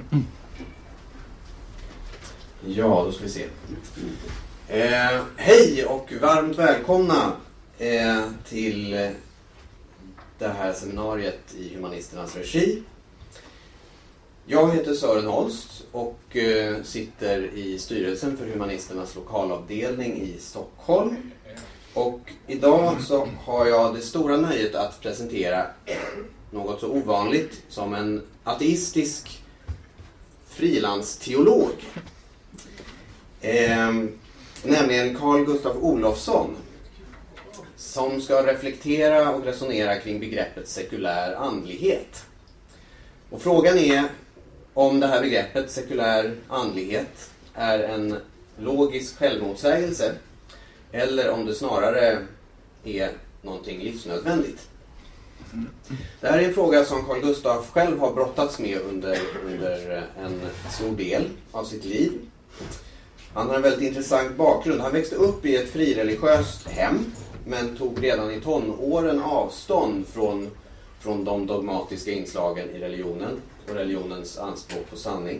Ja, då ska vi se. Hej och varmt välkomna till det här seminariet i Humanisternas regi. Jag heter Sören Holst och sitter i styrelsen för Humanisternas lokalavdelning i Stockholm. Och idag så har jag det stora nöjet att presentera något så ovanligt som en ateistisk frilansteolog. Nämligen Carl Gustaf Olofsson, som ska reflektera och resonera kring begreppet sekulär andlighet. Och frågan är om det här begreppet sekulär andlighet är en logisk självmotsägelse eller om det snarare är någonting livsnödvändigt. Det här är en fråga som Carl Gustaf själv har brottats med under en stor del av sitt liv. Han har en väldigt intressant bakgrund. Han växte upp i ett frireligiöst hem men tog redan i tonåren avstånd från de dogmatiska inslagen i religionen och religionens anspråk på sanning.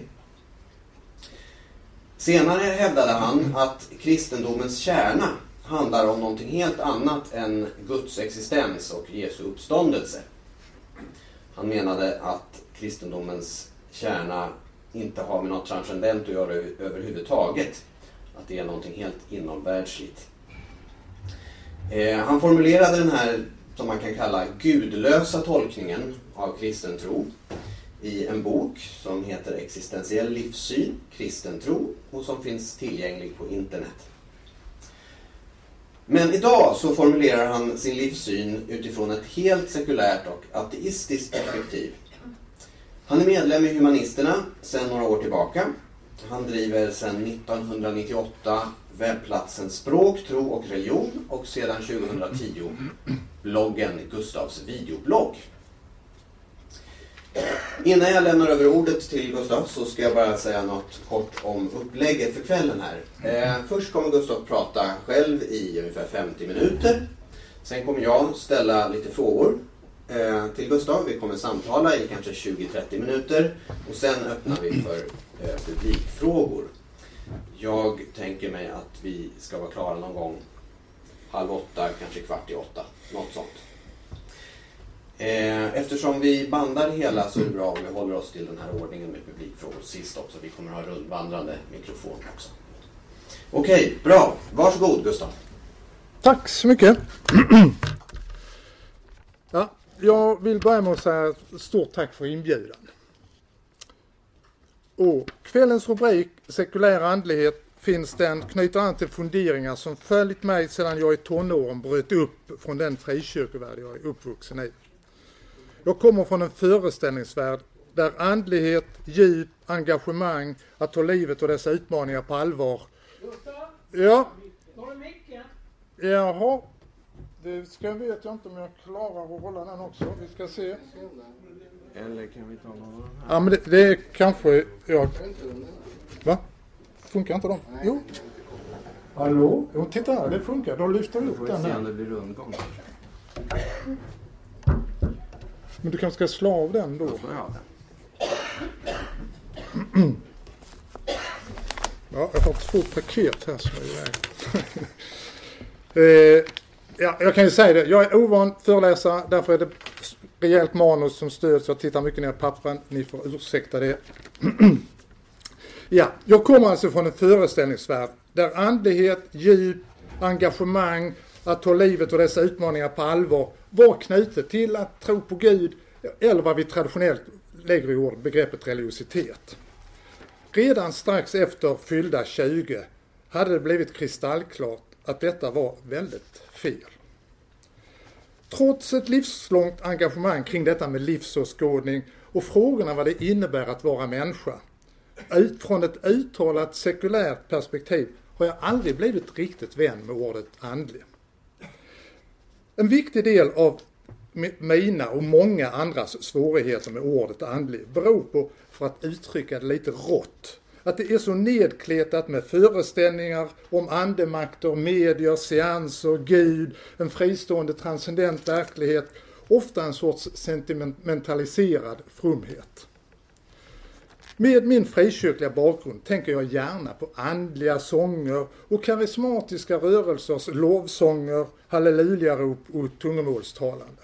Senare hävdade han att kristendomens kärna handlar om någonting helt annat än Guds existens och Jesu uppståndelse. Han menade att kristendomens kärna inte har med något transcendent att göra överhuvudtaget. Att det är någonting helt inomvärldsligt. Han formulerade den här, som man kan kalla, gudlösa tolkningen av kristen tro i en bok som heter Existentiell livssyn, kristen tro, och som finns tillgänglig på internet. Men idag så formulerar han sin livssyn utifrån ett helt sekulärt och ateistiskt perspektiv. Han är medlem i Humanisterna sedan några år tillbaka. Han driver sedan 1998 webbplatsen Språk, tro och religion och sedan 2010 bloggen Gustavs videoblogg. Innan jag lämnar över ordet till Gustav så ska jag bara säga något kort om upplägget för kvällen här. Först kommer Gustav prata själv i ungefär 50 minuter. Sen kommer jag ställa lite frågor till Gustav. Vi kommer samtala i kanske 20-30 minuter och sen öppnar vi för publikfrågor. Jag tänker mig att vi ska vara klara någon gång 7:30, kanske 7:15, något sånt. Eftersom vi bandar hela så är det bra om vi håller oss till den här ordningen med publikfrågor sist också. Vi kommer ha rundvandrande mikrofon också. Okej, bra. Varsågod Gustav. Tack så mycket. Ja, jag vill börja med att säga stort tack för inbjudan. Och kvällens rubrik, sekulär andlighet, finns den knyter an till funderingar som följt mig sedan jag i tonåren bröt upp från den frikyrkovärld jag är uppvuxen i. Jag kommer från en föreställningsvärld där andlighet, djup, engagemang, att ta livet och dessa utmaningar på allvar. Gustav? Ja? Var är micken? Jaha. Det vet jag inte om jag klarar att hålla den också. Vi ska se. Eller kan vi ta någon här? Ja, men det är kanske jag. Va? Funkar inte de? Jo. Hallå? Jo, titta här, det funkar. De lyfter upp den här. Det blir rundgång. Men du kanske ska slå av den då? Ja, jag har 2 paket här som är iväg. Ja, jag kan ju säga det. Jag är ovan föreläsare, därför är det rejält manus som stöd, så jag tittar mycket ner på pappren. Ni får ursäkta det. Ja, jag kommer alltså från en föreställningsvärld där andlighet, djup, engagemang, att ta livet och dessa utmaningar på allvar var knutet till att tro på Gud eller vad vi traditionellt lägger i ord, begreppet religiositet. Redan strax efter fyllda 20 hade det blivit kristallklart att detta var väldigt fel. Trots ett livslångt engagemang kring detta med livsåskådning och frågorna vad det innebär att vara människa, från ett uttalat sekulärt perspektiv har jag aldrig blivit riktigt vän med ordet andlig. En viktig del av mina och många andras svårigheter med ordet andlig beror på, för att uttrycka det lite rått, att det är så nedkletat med föreställningar om andemakter, medier, seanser, Gud, en fristående transcendent verklighet, ofta en sorts sentimentaliserad fromhet. Med min frikyrkliga bakgrund tänker jag gärna på andliga sånger och karismatiska rörelsers lovsånger, hallelujarop och tungomålstalande.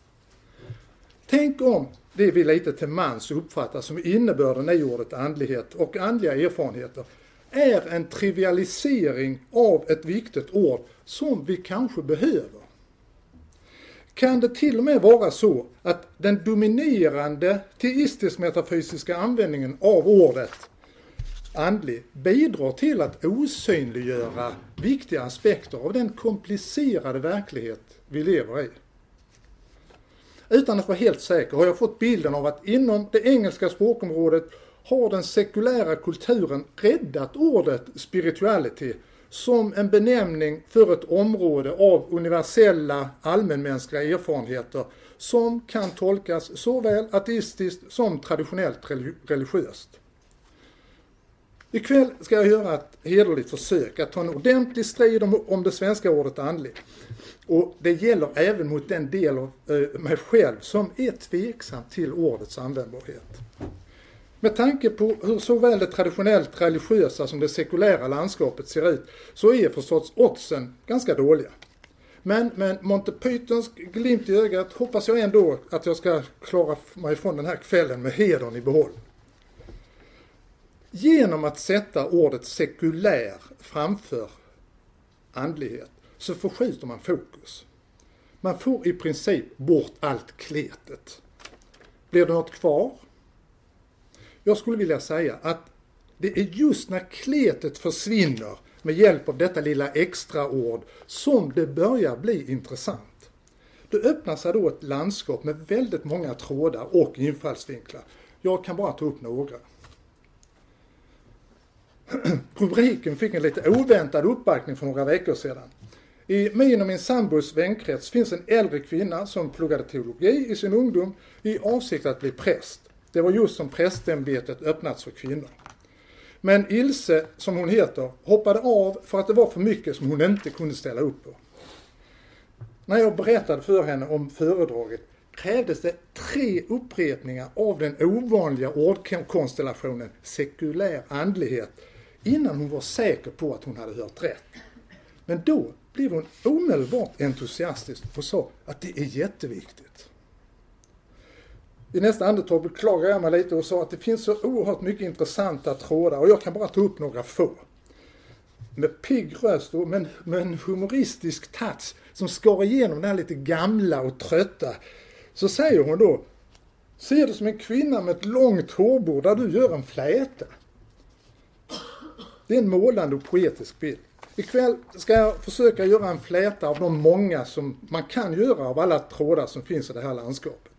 Tänk om det vi lite till mans uppfattar som innebörden i ordet andlighet och andliga erfarenheter är en trivialisering av ett viktigt ord som vi kanske behöver. Kan det till och med vara så att den dominerande teistisk-metafysiska användningen av ordet andlig bidrar till att osynliggöra viktiga aspekter av den komplicerade verklighet vi lever i? Utan att vara helt säker har jag fått bilden av att inom det engelska språkområdet har den sekulära kulturen räddat ordet spirituality som en benämning för ett område av universella allmänmänskliga erfarenheter som kan tolkas såväl ateistiskt som traditionellt religiöst. Ikväll ska jag göra ett hederligt försök att ta en ordentlig strid om det svenska ordet andlig. Och det gäller även mot den del av mig själv som är tveksam till ordets användbarhet. Med tanke på hur såväl det traditionellt religiösa som det sekulära landskapet ser ut så är förstås oddsen ganska dåliga. Men med Monty Pythons glimt i ögat hoppas jag ändå att jag ska klara mig från den här kvällen med hedern i behåll. Genom att sätta ordet sekulär framför andlighet så förskjuter man fokus. Man får i princip bort allt kletet. Blir det något kvar? Jag skulle vilja säga att det är just när kletet försvinner med hjälp av detta lilla extra ord som det börjar bli intressant. Det öppnar sig då ett landskap med väldigt många trådar och infallsvinklar. Jag kan bara ta upp några. Rubriken fick en lite oväntad uppbackning för några veckor sedan. I min och min sambos vänkrets finns en äldre kvinna som pluggade teologi i sin ungdom i avsikt att bli präst. Det var just som prästämbetet öppnats för kvinnor. Men Ilse, som hon heter, hoppade av för att det var för mycket som hon inte kunde ställa upp på. När jag berättade för henne om föredraget krävdes det 3 upprepningar av den ovanliga ordkonstellationen sekulär andlighet innan hon var säker på att hon hade hört rätt. Men då blev hon omedelbart entusiastisk och sa att det är jätteviktigt. I nästa andetag beklagade jag mig lite och sa att det finns så oerhört mycket intressanta trådar och jag kan bara ta upp några få. Med pigg röst och med en humoristisk touch som skar igenom den här lite gamla och trötta så säger hon då: ser du som en kvinna med ett långt hårbord där du gör en fläta. Det är en målande och poetisk bild. Ikväll ska jag försöka göra en fläta av de många som man kan göra av alla trådar som finns i det här landskapet.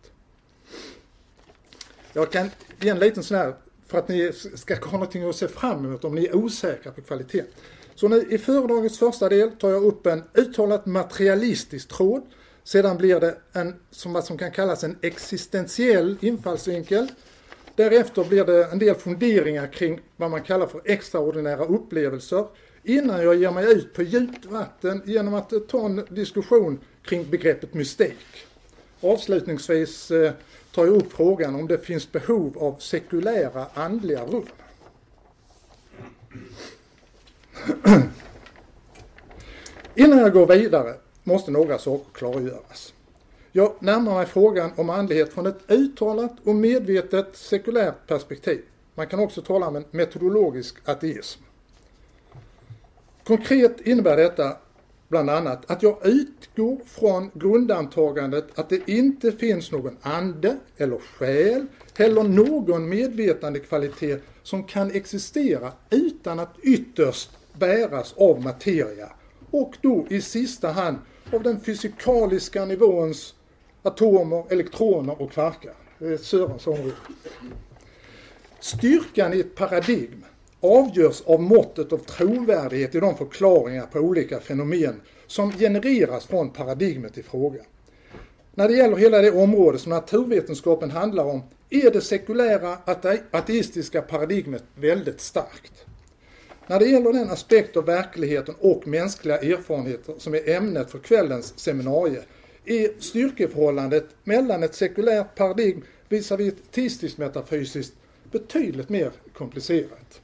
Jag kan ge en liten sån här för att ni ska ha någonting att se fram emot om ni är osäkra på kvalitet. Så nu, i föredragets första del tar jag upp en uttalat materialistisk tråd. Sedan blir det vad som kan kallas en existentiell infallsvinkel. Därefter blir det en del funderingar kring vad man kallar för extraordinära upplevelser. Innan jag ger mig ut på djupt vatten genom att ta en diskussion kring begreppet mystik. Avslutningsvis tar jag upp frågan om det finns behov av sekulära andliga rum. Innan jag går vidare måste några saker klargöras. Jag närmar mig frågan om andlighet från ett uttalat och medvetet sekulärt perspektiv. Man kan också tala om en metodologisk ateism. Konkret innebär detta bland annat att jag utgår från grundantagandet att det inte finns någon ande eller själ eller någon medvetande kvalitet som kan existera utan att ytterst bäras av materia och då i sista hand av den fysikaliska nivåns atomer, elektroner och kvarkar. Det är Sörens område. Styrkan i ett paradigm avgörs av måttet av trovärdighet i de förklaringar på olika fenomen som genereras från paradigmet i fråga. När det gäller hela det område som naturvetenskapen handlar om är det sekulära ateistiska paradigmet väldigt starkt. När det gäller den aspekt av verkligheten och mänskliga erfarenheter som är ämnet för kvällens seminarium är styrkeförhållandet mellan ett sekulärt paradigm visavi ett teistiskt metafysiskt betydligt mer komplicerat.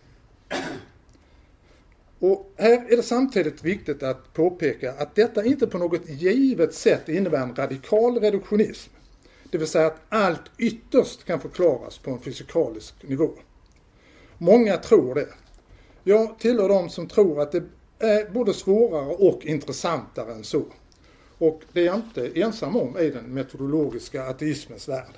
Och här är det samtidigt viktigt att påpeka att detta inte på något givet sätt innebär en radikal reduktionism. Det vill säga att allt ytterst kan förklaras på en fysikalisk nivå. Många tror det. Jag tillhör de som tror att det är både svårare och intressantare än så. Och det är jag inte ensam om i den metodologiska ateismens värld.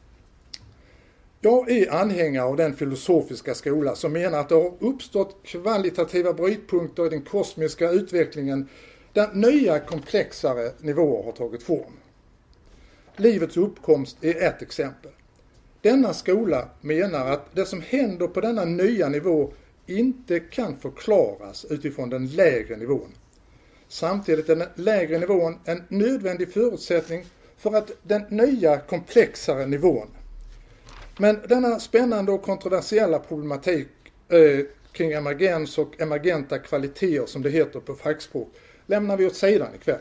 Jag är anhängare av den filosofiska skola som menar att det har uppstått kvalitativa brytpunkter i den kosmiska utvecklingen där nya komplexare nivåer har tagit form. Livets uppkomst är ett exempel. Denna skola menar att det som händer på denna nya nivå inte kan förklaras utifrån den lägre nivån. Samtidigt är den lägre nivån en nödvändig förutsättning för att den nya komplexare nivån. Men denna spännande och kontroversiella problematik kring emergens och emergenta kvaliteter som det heter på fackspråk lämnar vi åt sidan ikväll.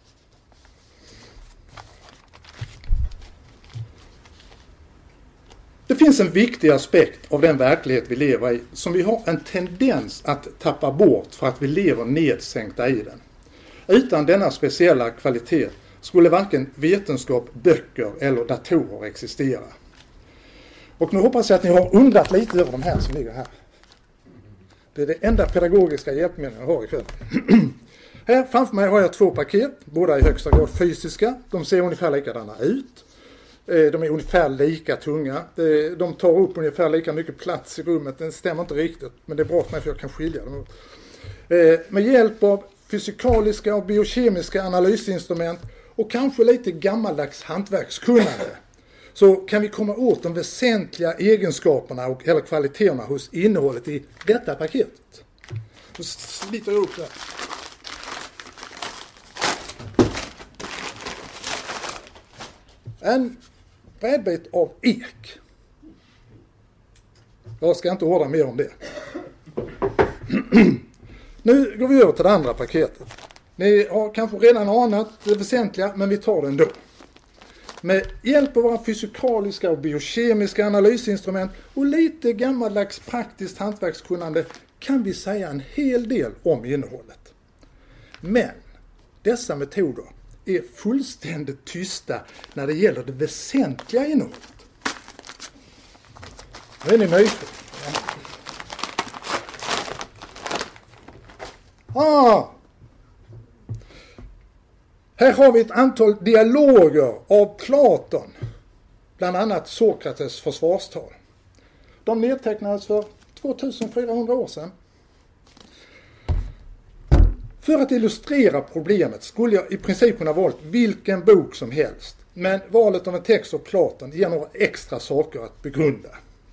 Det finns en viktig aspekt av den verklighet vi lever i som vi har en tendens att tappa bort för att vi lever nedsänkta i den. Utan denna speciella kvalitet skulle varken vetenskap, böcker eller datorer existera. Och nu hoppas jag att ni har undrat lite över de här som ligger här. Det är det enda pedagogiska hjälpmedel jag har ikväll. Här framför mig har jag 2 paket, båda i högsta grad fysiska. De ser ungefär likadana ut. De är ungefär lika tunga. De tar upp ungefär lika mycket plats i rummet. Den stämmer inte riktigt, men det är bra för mig för jag kan skilja dem. Med hjälp av fysikaliska och biokemiska analysinstrument och kanske lite gammaldags hantverkskunnande så kan vi komma åt de väsentliga egenskaperna eller kvaliteterna hos innehållet i detta paketet. Så sliter jag upp det. En brädbit av ek. Jag ska inte orda mer om det. Nu går vi över till det andra paketet. Ni har kanske redan anat det väsentliga, men vi tar det ändå. Med hjälp av våra fysikaliska och biokemiska analysinstrument och lite gammaldags praktiskt hantverkskunnande kan vi säga en hel del om innehållet. Men dessa metoder är fullständigt tysta när det gäller det väsentliga innehållet. Nu är ni nyfikna. Här har vi ett antal dialoger av Platon, bland annat Sokrates försvarstal. De nedtecknades för 2400 år sedan. För att illustrera problemet skulle jag i princip kunna valt vilken bok som helst. Men valet av en text av Platon ger några extra saker att begrunda.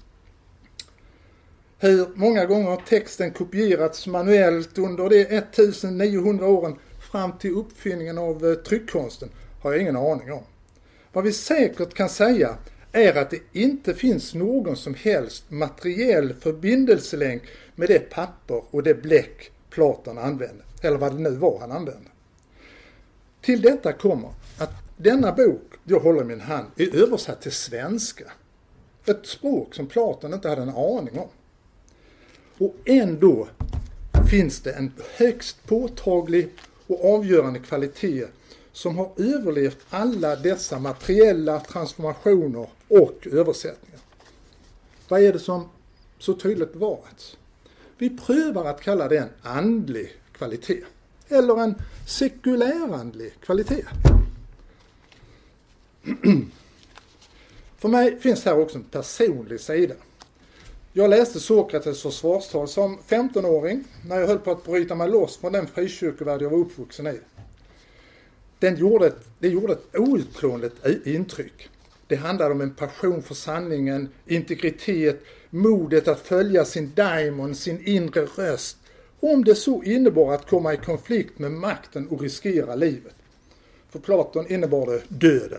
Hur många gånger har texten kopierats manuellt under de 1900 åren fram till uppfinningen av tryckkonsten har jag ingen aning om. Vad vi säkert kan säga är att det inte finns någon som helst materiell förbindelselänk med det papper och det bläck Platon använde. Eller vad det nu var han använde. Till detta kommer att denna bok jag håller i min hand är översatt till svenska. Ett språk som Platon inte hade en aning om. Och ändå finns det en högst påtaglig och avgörande kvalitet som har överlevt alla dessa materiella transformationer och översättningar. Vad är det som så tydligt bevarats? Vi prövar att kalla det en andlig kvalitet eller en sekulärandlig kvalitet. För mig finns här också en personlig sida. Jag läste Sokrates försvarstal som 15-åring när jag höll på att bryta mig loss från den frikyrkovärld jag var uppvuxen i. Det gjorde ett outplånligt intryck. Det handlade om en passion för sanningen, integritet, modet att följa sin daimon, sin inre röst. Om det så innebar att komma i konflikt med makten och riskera livet. För Platon innebar det döden.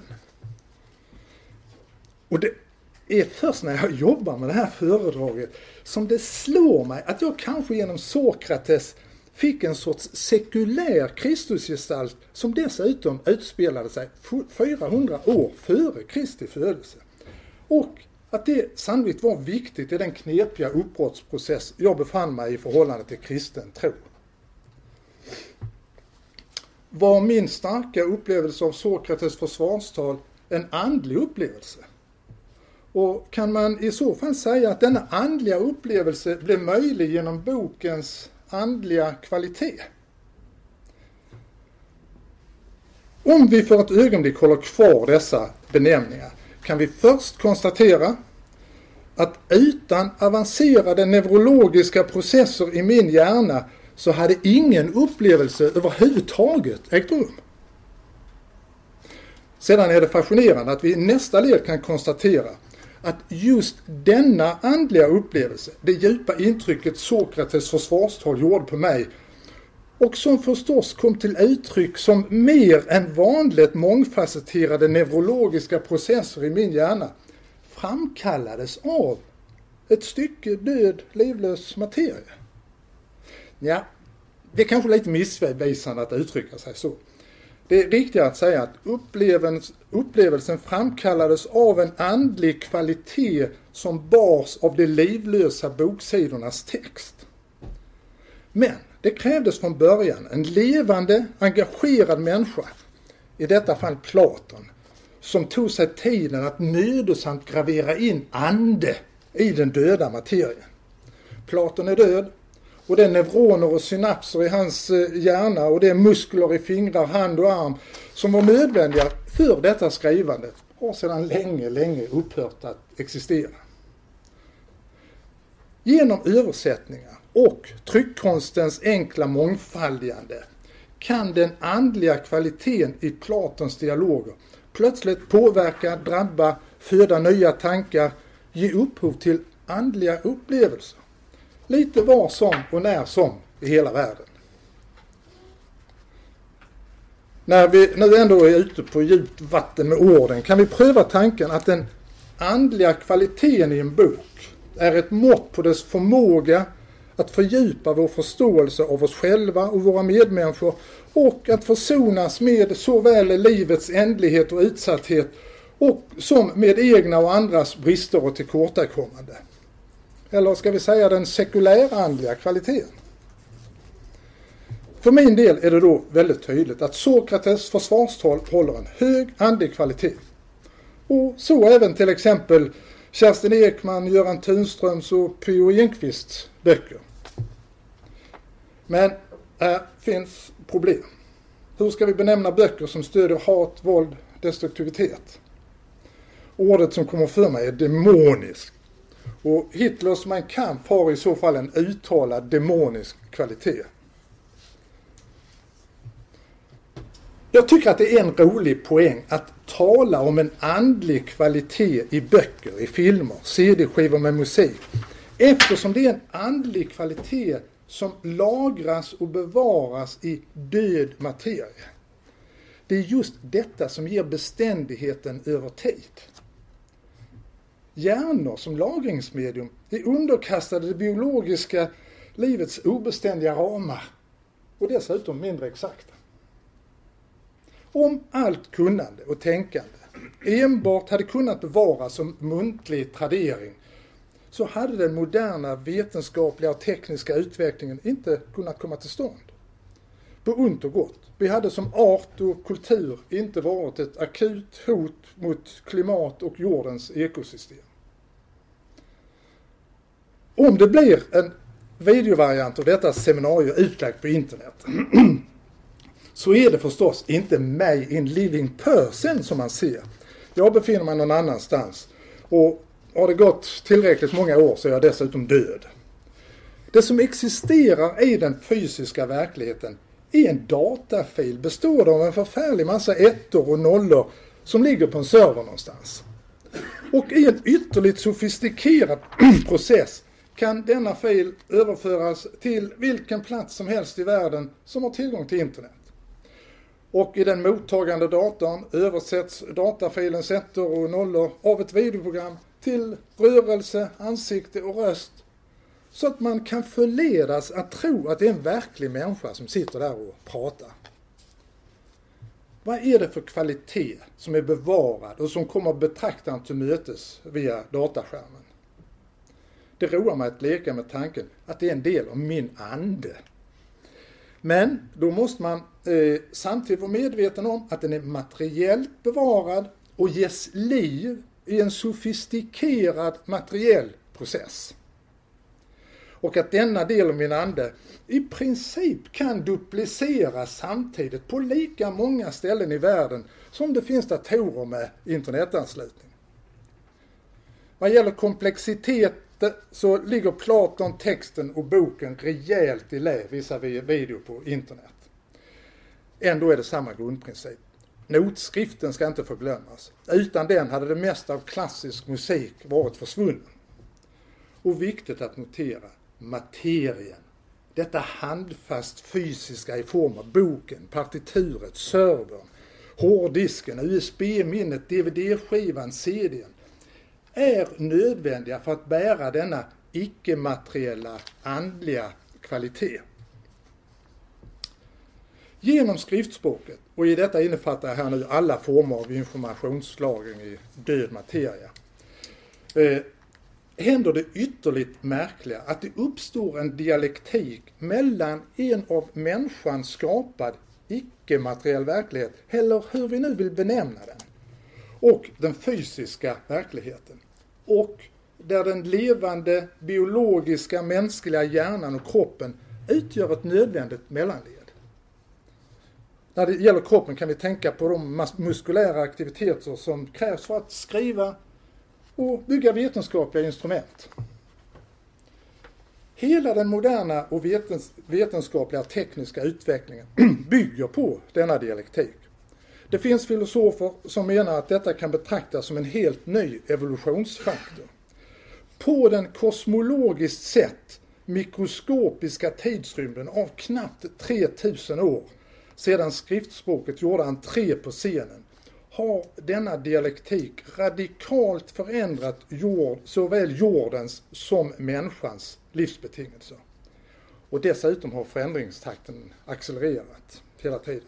Och det är först när jag jobbar med det här föredraget som det slår mig att jag kanske genom Sokrates fick en sorts sekulär Kristusgestalt som dessutom utspelade sig 400 år före Kristi födelse. Och att det sannolikt var viktigt i den knepiga uppbrottsprocess jag befann mig i förhållande till kristen tro. Var min starka upplevelse av Sokrates försvarstal en andlig upplevelse? Och kan man i så fall säga att denna andliga upplevelse blev möjlig genom bokens andliga kvalitet? Om vi för ett ögonblick håller kvar dessa benämningar kan vi först konstatera att utan avancerade neurologiska processer i min hjärna så hade ingen upplevelse överhuvudtaget ägt rum. Sedan är det fascinerande att vi i nästa led kan konstatera att just denna andliga upplevelse, det djupa intrycket Sokrates försvarstal gjorde på mig och som förstås kom till uttryck som mer än vanligt mångfacetterade neurologiska processer i min hjärna, framkallades av ett stycke död, livlös materia. Ja, det är kanske lite missvisande att uttrycka sig så. Det är riktigare att säga att upplevelsen framkallades av en andlig kvalitet som bars av de livlösa boksidornas text. Men det krävdes från början en levande, engagerad människa, i detta fall Platon, som tog sig tiden att mödosamt gravera in ande i den döda materien. Platon är död och det är neuroner och synapser i hans hjärna och det är muskler i fingrar, hand och arm som var nödvändiga för detta skrivande har sedan länge upphört att existera. Genom översättningar och tryckkonstens enkla mångfaldigande kan den andliga kvaliteten i Platons dialoger plötsligt påverka, drabba, föda nya tankar, ge upphov till andliga upplevelser. Lite var som och när som i hela världen. När vi nu ändå är ute på djupt vatten med orden kan vi pröva tanken att den andliga kvaliteten i en bok är ett mått på dess förmåga att fördjupa vår förståelse av oss själva och våra medmänniskor och att försonas med såväl livets ändlighet och utsatthet och som med egna och andras brister och tillkortakommande. Eller ska vi säga den sekulära andliga kvaliteten? För min del är det då väldigt tydligt att Sokrates försvarstal håller en hög andlig kvalitet. Och så även till exempel Kerstin Ekman, Göran Tunströms och P.O. Enquists böcker. Men här finns problem. Hur ska vi benämna böcker som stöder hat, våld, destruktivitet? Ordet som kommer för mig är demonisk. Och Hitlers Mein Kampf har i så fall en uttalad demonisk kvalitet. Jag tycker att det är en rolig poäng att tala om en andlig kvalitet i böcker, i filmer, CD-skivor med musik. Eftersom det är en andlig kvalitet som lagras och bevaras i död materia. Det är just detta som ger beständigheten över tid. Hjärnor som lagringsmedium är underkastade det biologiska livets obeständiga ramar och dessutom mindre exakta. Om allt kunnande och tänkande enbart hade kunnat bevaras som muntlig tradering så hade den moderna vetenskapliga och tekniska utvecklingen inte kunnat komma till stånd. På ont och gott. Vi hade som art och kultur inte varit ett akut hot mot klimat och jordens ekosystem. Om det blir en videovariant av detta seminarium utlagt på internet så är det förstås inte mig in living person som man ser. Jag befinner mig någon annanstans och har det gått tillräckligt många år så är jag dessutom död. Det som existerar i den fysiska verkligheten är en datafil bestående av en förfärlig massa ettor och nollor som ligger på en server någonstans. Och i en ytterligt sofistikerad process kan denna fil överföras till vilken plats som helst i världen som har tillgång till internet. Och i den mottagande datorn översätts datafilens ettor och nollor av ett videoprogram till rörelse, ansikte och röst så att man kan förledas att tro att det är en verklig människa som sitter där och pratar. Vad är det för kvalitet som är bevarad och som kommer betraktaren till mötes via dataskärmen? Det roar mig att leka med tanken att det är en del av min ande. Men då måste man samtidigt vara medveten om att den är materiellt bevarad och ges liv i en sofistikerad materiell process. Och att denna del av min ande i princip kan dupliceras samtidigt på lika många ställen i världen som det finns datorer med internetanslutning. Vad gäller komplexitet så ligger Platon, texten och boken rejält i lä visavi video på internet. Ändå är det samma grundprincip. Notskriften ska inte förglömmas. Utan den hade det mesta av klassisk musik varit försvunnen. Och viktigt att notera, materien. Detta handfast fysiska i form av boken, partituret, servern, hårddisken, USB-minnet, DVD-skivan, CD:n är nödvändiga för att bära denna icke-materiella andliga kvalitet. Genom skriftspråket, och i detta innefattar jag här nu alla former av informationslagring i död materia, händer det ytterligt märkliga att det uppstår en dialektik mellan en av människan skapad icke-materiell verklighet, eller hur vi nu vill benämna den, och den fysiska verkligheten. Och där den levande biologiska mänskliga hjärnan och kroppen utgör ett nödvändigt mellanled. När det gäller kroppen kan vi tänka på de muskulära aktiviteter som krävs för att skriva och bygga vetenskapliga instrument. Hela den moderna och vetenskapliga tekniska utvecklingen bygger på denna dialektik. Det finns filosofer som menar att detta kan betraktas som en helt ny evolutionsfaktor. På den kosmologiskt sett mikroskopiska tidsrymden av knappt 3000 år sedan skriftspråket gjorde entré på scenen har denna dialektik radikalt förändrat såväl jordens som människans livsbetingelser. Och dessutom har förändringstakten accelererat hela tiden.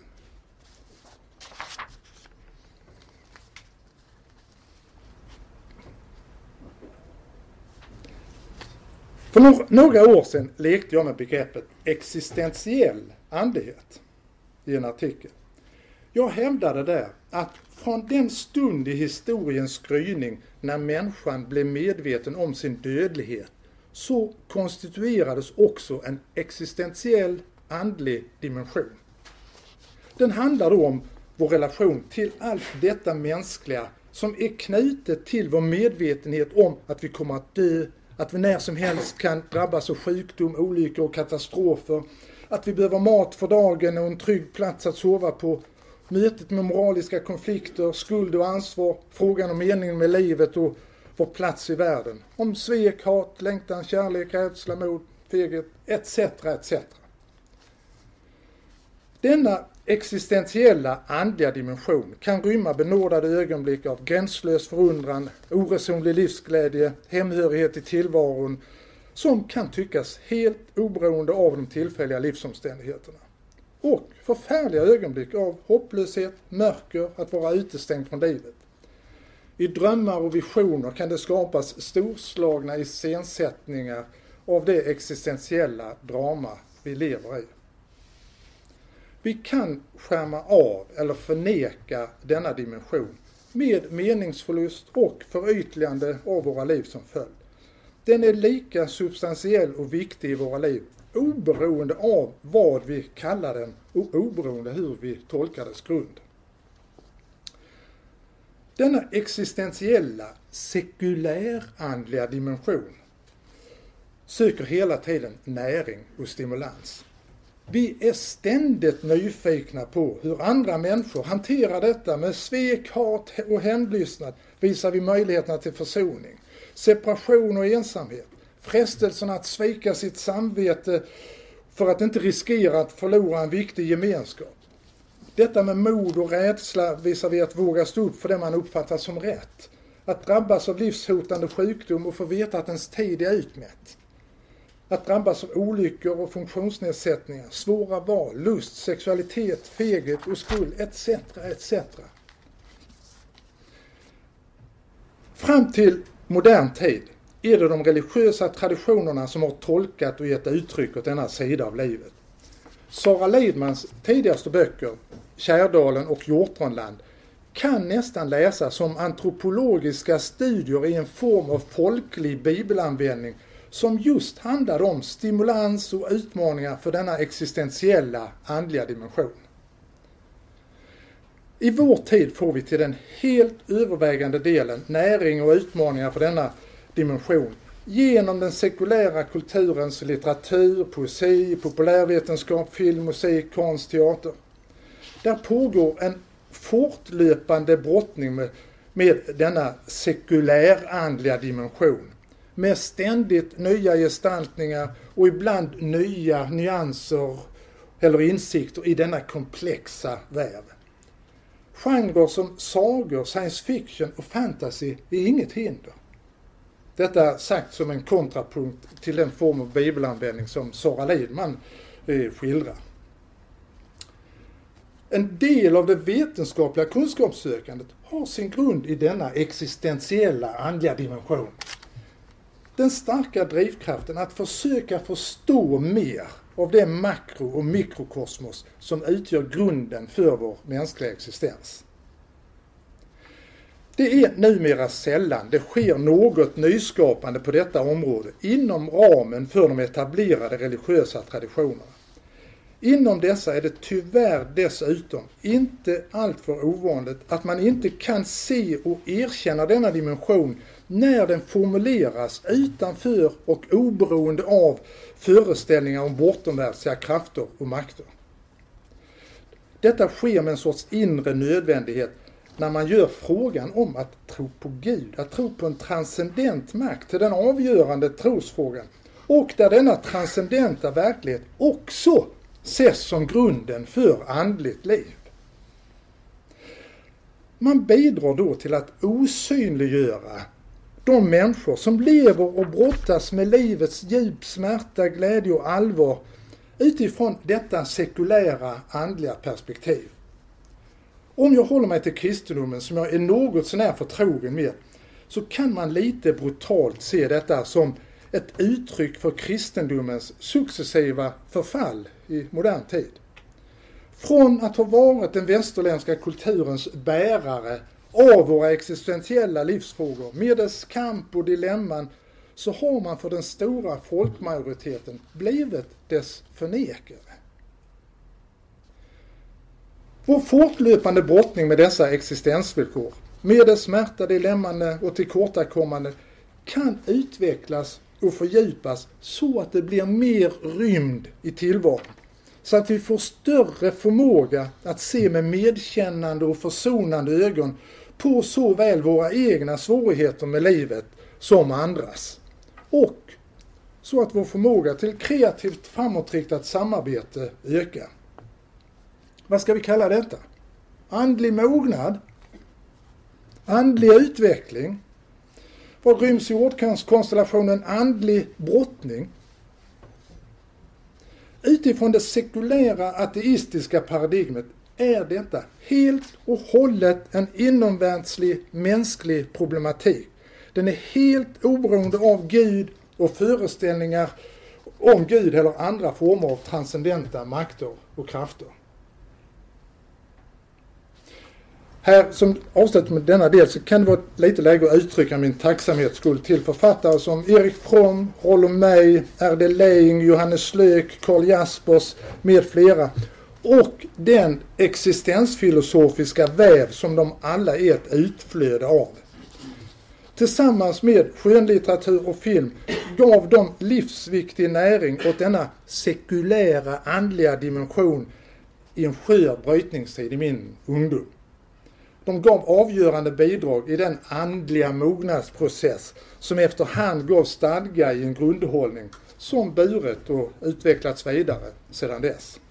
För några år sedan lekte jag med begreppet existentiell andlighet i en artikel. Jag hävdade där att från den stund i historiens gryning när människan blev medveten om sin dödlighet så konstituerades också en existentiell andlig dimension. Den handlar då om vår relation till allt detta mänskliga som är knutet till vår medvetenhet om att vi kommer att dö, att vi när som helst kan drabbas av sjukdom, olyckor och katastrofer, att vi behöver mat för dagen och en trygg plats att sova på, mötet med moraliska konflikter, skuld och ansvar, frågan om meningen med livet och vår plats i världen, om svek, hat, längtan, kärlek, rädsla, mod, feghet, etc. etc. Denna existentiella andliga dimension kan rymma benådade ögonblick av gränslös förundran, oresonlig livsglädje, hemhörighet i tillvaron som kan tyckas helt oberoende av de tillfälliga livsomständigheterna. Och förfärliga ögonblick av hopplöshet, mörker, att vara utestängd från livet. I drömmar och visioner kan det skapas storslagna iscensättningar av det existentiella drama vi lever i. Vi kan skärma av eller förneka denna dimension med meningsförlust och förytligande av våra liv som följd. Den är lika substantiell och viktig i våra liv oberoende av vad vi kallar den och oberoende hur vi tolkar dess grund. Denna existentiella, sekulärandliga dimension söker hela tiden näring och stimulans. Vi är ständigt nyfikna på hur andra människor hanterar detta med svek, hat och hämndlystnad visar vi möjligheterna till försoning, separation och ensamhet, frestelsen att svika sitt samvete för att inte riskera att förlora en viktig gemenskap. Detta med mod och rädsla visar vi att våga stå upp för det man uppfattar som rätt, att drabbas av livshotande sjukdom och få veta att ens tid är utmätt. att drabbas av olyckor och funktionsnedsättningar, svåra val, lust, sexualitet, feghet och skuld, etc. etc. Fram till modern tid är det de religiösa traditionerna som har tolkat och gett uttryck åt denna sida av livet. Sara Lidmans tidigaste böcker, Kärdalen och Hjortronland, kan nästan läsas som antropologiska studier i en form av folklig bibelanvändning som just handlar om stimulans och utmaningar för denna existentiella andliga dimension. I vår tid får vi till den helt övervägande delen näring och utmaningar för denna dimension genom den sekulära kulturens litteratur, poesi, populärvetenskap, film, musik, konst, teater. Där pågår en fortlöpande brottning med denna sekulärandliga dimension. Med ständigt nya gestaltningar och ibland nya nyanser eller insikter i denna komplexa väv. Genrer som sagor, science fiction och fantasy är inget hinder. Detta sagt som en kontrapunkt till den form av bibelanvändning som Sara Lidman skildrar. En del av det vetenskapliga kunskapssökandet har sin grund i denna existentiella andliga dimension. Den starka drivkraften att försöka förstå mer av det makro- och mikrokosmos som utgör grunden för vår mänskliga existens. Det är numera sällan det sker något nyskapande på detta område inom ramen för de etablerade religiösa traditionerna. Inom dessa är det tyvärr dessutom inte alltför ovanligt att man inte kan se och erkänna denna dimension när den formuleras utanför och oberoende av föreställningar om bortomvärldsliga krafter och makter. Detta sker med en sorts inre nödvändighet när man gör frågan om att tro på Gud, att tro på en transcendent makt till den avgörande trosfrågan, och där denna transcendenta verklighet också ses som grunden för andligt liv. Man bidrar då till att osynliggöra de människor som lever och brottas med livets djup, smärta, glädje och allvar utifrån detta sekulära andliga perspektiv. Om jag håller mig till kristendomen som jag är något sånär förtrogen med, så kan man lite brutalt se detta som ett uttryck för kristendomens successiva förfall i modern tid. Från att ha varit den västerländska kulturens bärare av våra existentiella livsfrågor med dess kamp och dilemman, så har man för den stora folkmajoriteten blivit dess förnekare. Vår fortlöpande brottning med dessa existensvillkor, med dess smärta, dilemman och tillkortakommande, kan utvecklas och fördjupas så att det blir mer rymd i tillvaron. Så att vi får större förmåga att se med medkännande och försonande ögon på såväl våra egna svårigheter med livet som andras. Och så att vår förmåga till kreativt framåtriktat samarbete ökar. Vad ska vi kalla detta? Andlig mognad? Andlig utveckling? Vad ryms i ordkonstellationen andlig brottning? Utifrån det sekulära ateistiska paradigmet är detta helt och hållet en inomvärldslig mänsklig problematik. Den är helt oberoende av Gud och föreställningar om Gud eller andra former av transcendenta makter och krafter. Här som avslutat med denna del så kan det vara lite läge att uttrycka min tacksamhetsskuld till författare som Erik Fromm, Rollo May, R.D. Laing, Johannes Slök, Karl Jaspers med flera, och den existensfilosofiska väv som de alla är ett utflöde av. Tillsammans med skönlitteratur och film gav de livsviktig näring åt denna sekulära andliga dimension i en skör brytningstid i min ungdom. De gav avgörande bidrag i den andliga mognadsprocess som efterhand gav stadga i en grundhållning som burit och utvecklats vidare sedan dess.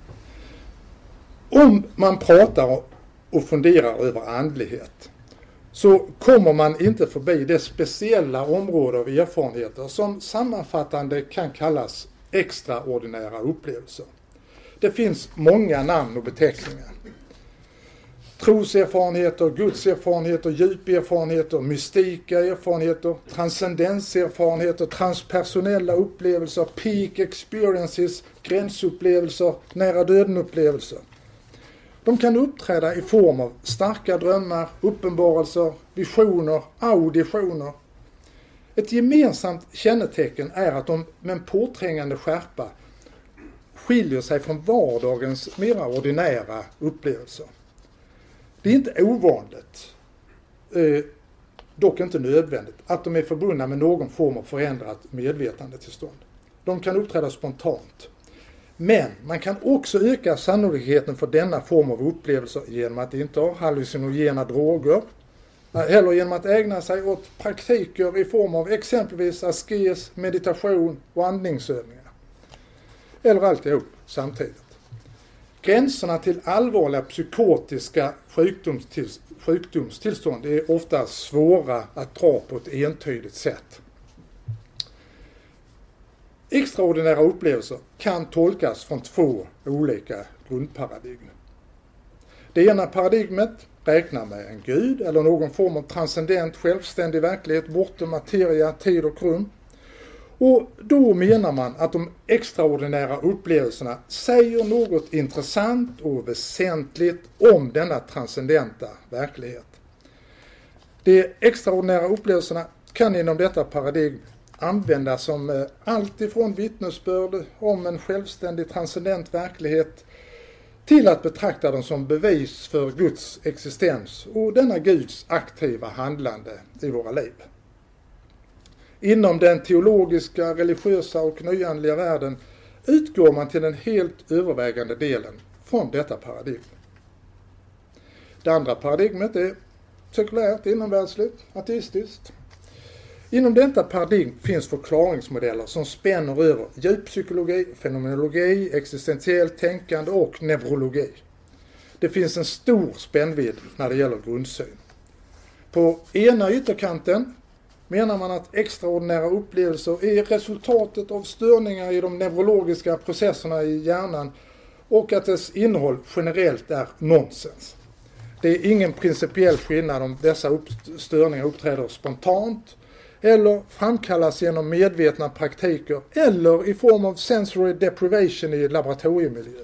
Om man pratar och funderar över andlighet, så kommer man inte förbi det speciella område av erfarenheter som sammanfattande kan kallas extraordinära upplevelser. Det finns många namn och beteckningar. Troserfarenheter, gudserfarenheter, djuperfarenheter, mystika erfarenheter, transcendenserfarenheter, transpersonella upplevelser, peak experiences, gränsupplevelser, nära döden-upplevelser. De kan uppträda i form av starka drömmar, uppenbarelser, visioner, auditioner. Ett gemensamt kännetecken är att de med en påträngande skärpa skiljer sig från vardagens mera ordinära upplevelser. Det är inte ovanligt, dock inte nödvändigt, att de är förbundna med någon form av förändrat medvetandetillstånd. De kan uppträda spontant. Men man kan också öka sannolikheten för denna form av upplevelser genom att inta hallucinogena droger eller genom att ägna sig åt praktiker i form av exempelvis askes, meditation och andningsövningar. Eller alltihop samtidigt. Gränserna till allvarliga psykotiska sjukdomstillstånd är ofta svåra att dra på ett entydigt sätt. Extraordinära upplevelser kan tolkas från två olika grundparadigm. Det ena paradigmet räknar med en gud eller någon form av transcendent självständig verklighet bortom materia, tid och rum. Och då menar man att de extraordinära upplevelserna säger något intressant och väsentligt om denna transcendenta verklighet. De extraordinära upplevelserna kan inom detta paradigm användas som allt ifrån vittnesbörd om en självständig transcendent verklighet till att betrakta dem som bevis för Guds existens och denna Guds aktiva handlande i våra liv. Inom den teologiska, religiösa och nyandliga världen utgår man till den helt övervägande delen från detta paradigm. Det andra paradigmet är sekulärt, inomvärldsligt, ateistiskt. Inom detta paradigm finns förklaringsmodeller som spänner över djuppsykologi, fenomenologi, existentiellt tänkande och neurologi. Det finns en stor spännvidd när det gäller grundsyn. På ena ytterkanten menar man att extraordinära upplevelser är resultatet av störningar i de neurologiska processerna i hjärnan och att dess innehåll generellt är nonsens. Det är ingen principiell skillnad om dessa störningar uppträder spontant eller framkallas genom medvetna praktiker eller i form av sensory deprivation i laboratoriemiljö.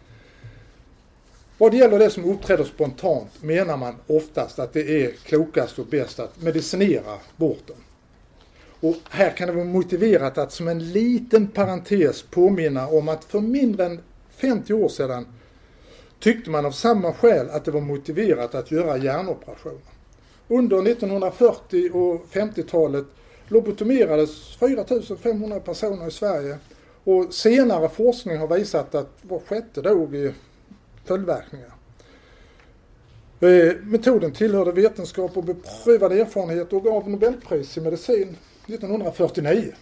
Vad det gäller det som uppträder spontant menar man oftast att det är klokast och bäst att medicinera bort dem. Och här kan det vara motiverat att som en liten parentes påminna om att för mindre än 50 år sedan tyckte man av samma skäl att det var motiverat att göra hjärnoperationer. Under 1940- och 50-talet lobotomerades 4500 personer i Sverige och senare forskning har visat att var sjätte dog i följdverkningar. Metoden tillhörde vetenskap och beprövad erfarenhet och gav Nobelpris i medicin 1949.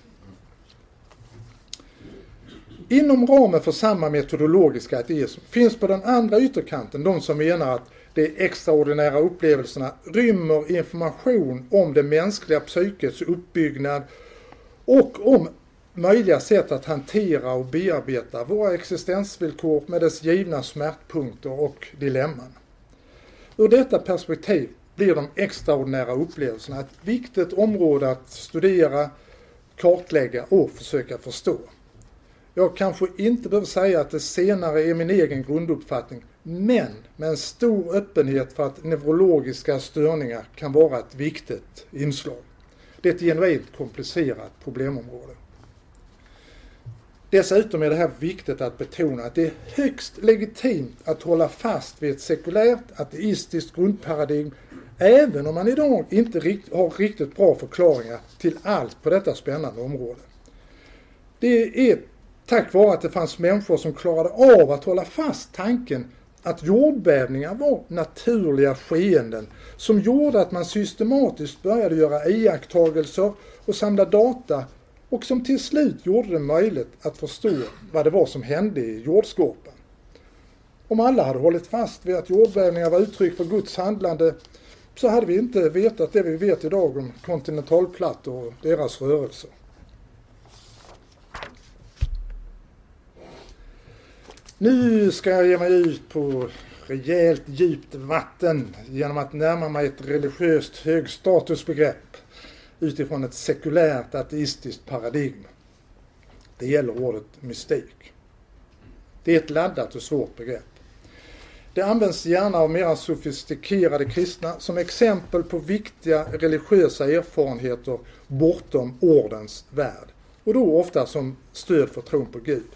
Inom ramen för samma metodologiska ateism finns på den andra ytterkanten de som menar att de extraordinära upplevelserna rymmer information om det mänskliga psykets uppbyggnad och om möjliga sätt att hantera och bearbeta våra existensvillkor med dess givna smärtpunkter och dilemman. Ur detta perspektiv blir de extraordinära upplevelserna ett viktigt område att studera, kartlägga och försöka förstå. Jag kanske inte behöver säga att det senare är min egen grunduppfattning, men med en stor öppenhet för att neurologiska störningar kan vara ett viktigt inslag. Det är ett genuint komplicerat problemområde. Dessutom är det här viktigt att betona att det är högst legitimt att hålla fast vid ett sekulärt, ateistiskt grundparadigm även om man idag inte har riktigt bra förklaringar till allt på detta spännande område. Det är tack vare att det fanns människor som klarade av att hålla fast tanken att jordbävningar var naturliga skeenden som gjorde att man systematiskt började göra iakttagelser och samla data och som till slut gjorde det möjligt att förstå vad det var som hände i jordskorpan. Om alla hade hållit fast vid att jordbävningar var uttryck för Guds handlande så hade vi inte vetat det vi vet idag om kontinentalplattor och deras rörelser. Nu ska jag ge mig ut på rejält djupt vatten genom att närma mig ett religiöst högstatusbegrepp utifrån ett sekulärt ateistiskt paradigm. Det gäller ordet mystik. Det är ett laddat och svårt begrepp. Det används gärna av mer sofistikerade kristna som exempel på viktiga religiösa erfarenheter bortom ordens värld. Och då ofta som stöd för tron på Gud.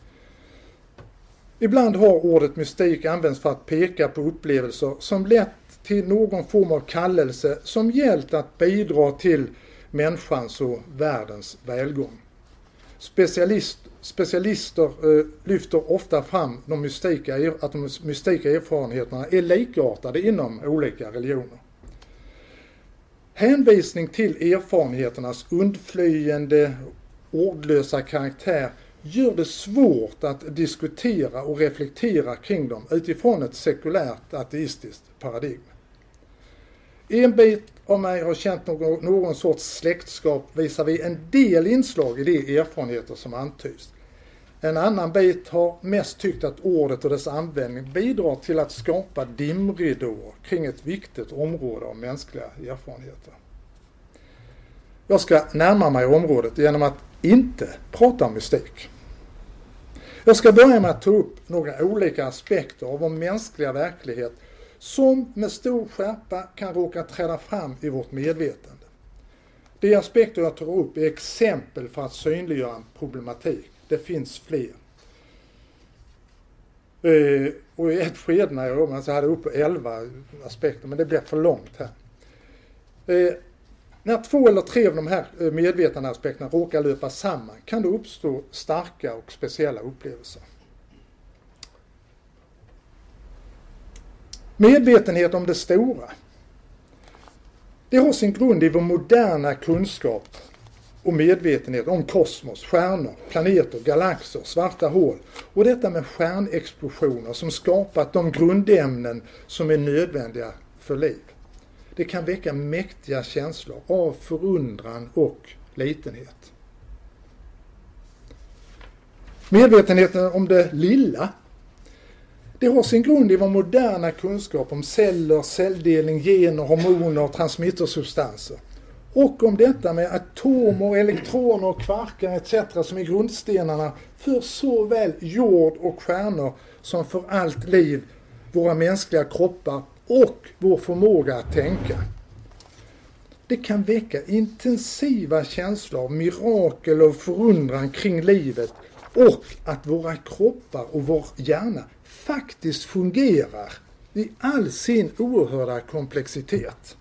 Ibland har ordet mystik använts för att peka på upplevelser som lett till någon form av kallelse som gällt att bidra till människans och världens välgång. Specialister lyfter ofta fram att de mystika erfarenheterna är likartade inom olika religioner. Hänvisning till erfarenheternas undflyende, ordlösa karaktär gör det svårt att diskutera och reflektera kring dem utifrån ett sekulärt ateistiskt paradigm. En bit av mig har känt någon sorts släktskap visavi en del inslag i de erfarenheter som antyds. En annan bit har mest tyckt att ordet och dess användning bidrar till att skapa dimridåer kring ett viktigt område av mänskliga erfarenheter. Jag ska närma mig området genom att inte prata om mystik. Jag ska börja med att ta upp några olika aspekter av vår mänskliga verklighet som med stor skärpa kan råka träda fram i vårt medvetande. De aspekter jag tar upp är exempel för att synliggöra en problematik. Det finns fler. Och i ett skede när jag jobbade så hade jag upp 11 aspekter, men det blev för långt här. När 2 eller 3 av de här medvetande aspekterna råkar löpa samman kan det uppstå starka och speciella upplevelser. Medvetenhet om det stora. Det har sin grund i vår moderna kunskap och medvetenhet om kosmos, stjärnor, planeter, galaxer, svarta hål och detta med stjärnexplosioner som skapat de grundämnen som är nödvändiga för liv. Det kan väcka mäktiga känslor av förundran och litenhet. Medvetenheten om det lilla, det har sin grund i vår moderna kunskap om celler, celldelning, gener, hormoner och transmittersubstanser. Och om detta med atomer, elektroner och kvarkar etc. som är grundstenarna för såväl jord och stjärnor som för allt liv, våra mänskliga kroppar och vår förmåga att tänka. Det kan väcka intensiva känslor av mirakel och förundran kring livet och att våra kroppar och vår hjärna faktiskt fungerar i all sin oerhörda komplexitet.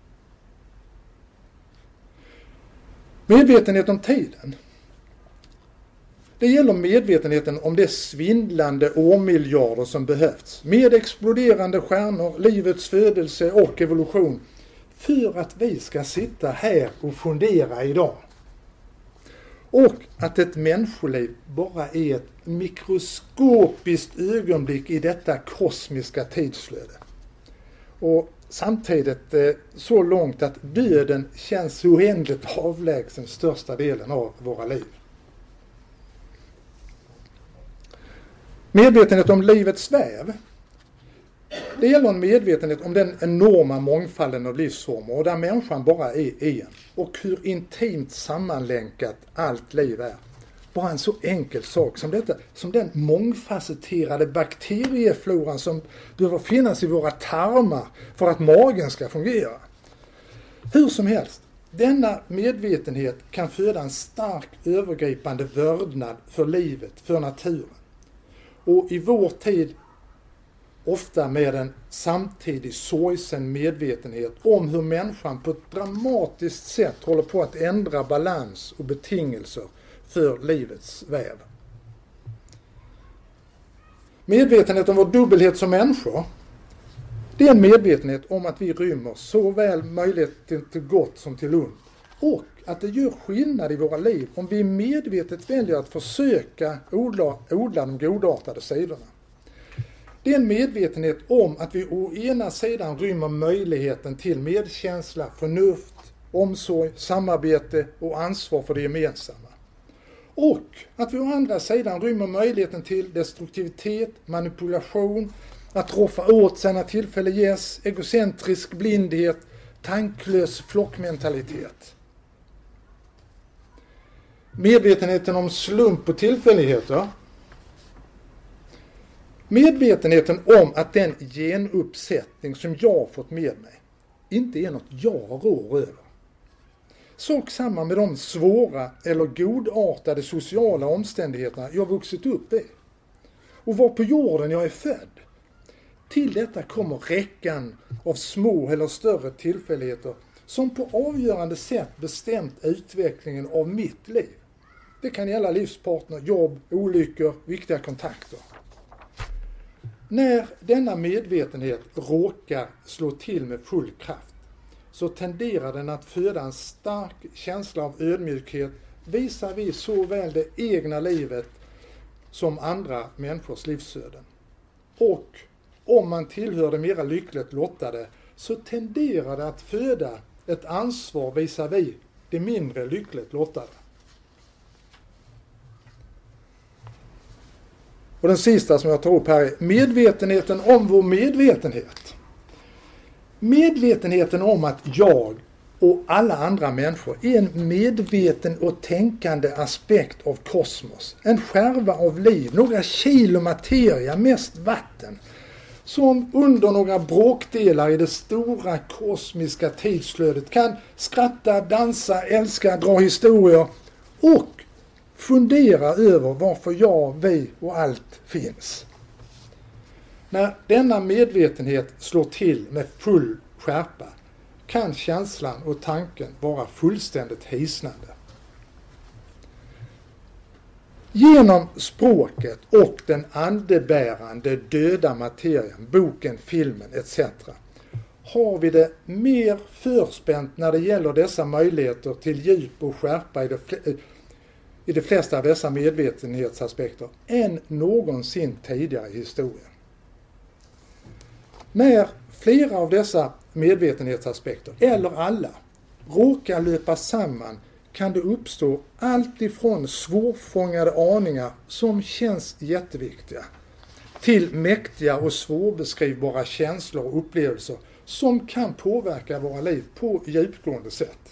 Medvetenhet om tiden. Det gäller medvetenheten om det svindlande årmiljarder som behövts med exploderande stjärnor, livets födelse och evolution för att vi ska sitta här och fundera idag. Och att ett människoliv bara är ett mikroskopiskt ögonblick i detta kosmiska tidsflöde. Och samtidigt så långt att döden känns oändligt avlägsen största delen av våra liv. Medvetenhet om livets väv. Det gäller en medvetenhet om den enorma mångfalden av livsformer och där människan bara är en. Och hur intimt sammanlänkat allt liv är. Bara en så enkel sak som detta, som den mångfacetterade bakteriefloran som behöver finnas i våra tarmar för att magen ska fungera. Hur som helst, denna medvetenhet kan föda en stark övergripande vördnad för livet, för naturen. Och i vår tid ofta med en samtidig sorgsen medvetenhet om hur människan på ett dramatiskt sätt håller på att ändra balans och betingelser för livets väv. Medvetenhet om vår dubbelhet som människor, det är en medvetenhet om att vi rymmer såväl möjlighet till gott som till ont. Och att det gör skillnad i våra liv om vi medvetet väljer att försöka odla de godartade sidorna. Det är en medvetenhet om att vi å ena sidan rymmer möjligheten till medkänsla, förnuft, omsorg, samarbete och ansvar för det gemensamma. Och att vi å andra sidan rymmer möjligheten till destruktivitet, manipulation, att roffa åt sig när tillfälle ges, egocentrisk blindhet, tanklös flockmentalitet. Medvetenheten om slump och tillfälligheter. Medvetenheten om att den genuppsättning som jag har fått med mig inte är något jag rår över. Sak samma med de svåra eller godartade sociala omständigheterna jag vuxit upp i. Och var på jorden jag är född. Till detta kommer räckan av små eller större tillfälligheter som på avgörande sätt bestämt utvecklingen av mitt liv. Det kan gälla livspartner, jobb, olyckor, viktiga kontakter. När denna medvetenhet råkar slå till med full kraft så tenderar den att föda en stark känsla av ödmjukhet visar vi såväl det egna livet som andra människors livsöden. Och om man tillhör det mera lyckligt lottade så tenderar det att föda ett ansvar visar vi det mindre lyckligt lottade. Och den sista som jag tar upp här är medvetenheten om vår medvetenhet. Medvetenheten om att jag och alla andra människor är en medveten och tänkande aspekt av kosmos. En skärva av liv, några kilo materia, mest vatten, som under några bråkdelar i det stora kosmiska tidsflödet kan skratta, dansa, älska, dra historier och fundera över varför jag, vi och allt finns. När denna medvetenhet slår till med full skärpa kan känslan och tanken vara fullständigt hisnande. Genom språket och den andebärande döda materien, boken, filmen etc. har vi det mer förspänt när det gäller dessa möjligheter till djup och skärpa i de flesta av dessa medvetenhetsaspekter än någonsin tidigare i historien. När flera av dessa medvetenhetsaspekter, eller alla, råkar löpa samman kan det uppstå allt ifrån svårfångade aningar som känns jätteviktiga till mäktiga och svårbeskrivbara känslor och upplevelser som kan påverka våra liv på djupgående sätt.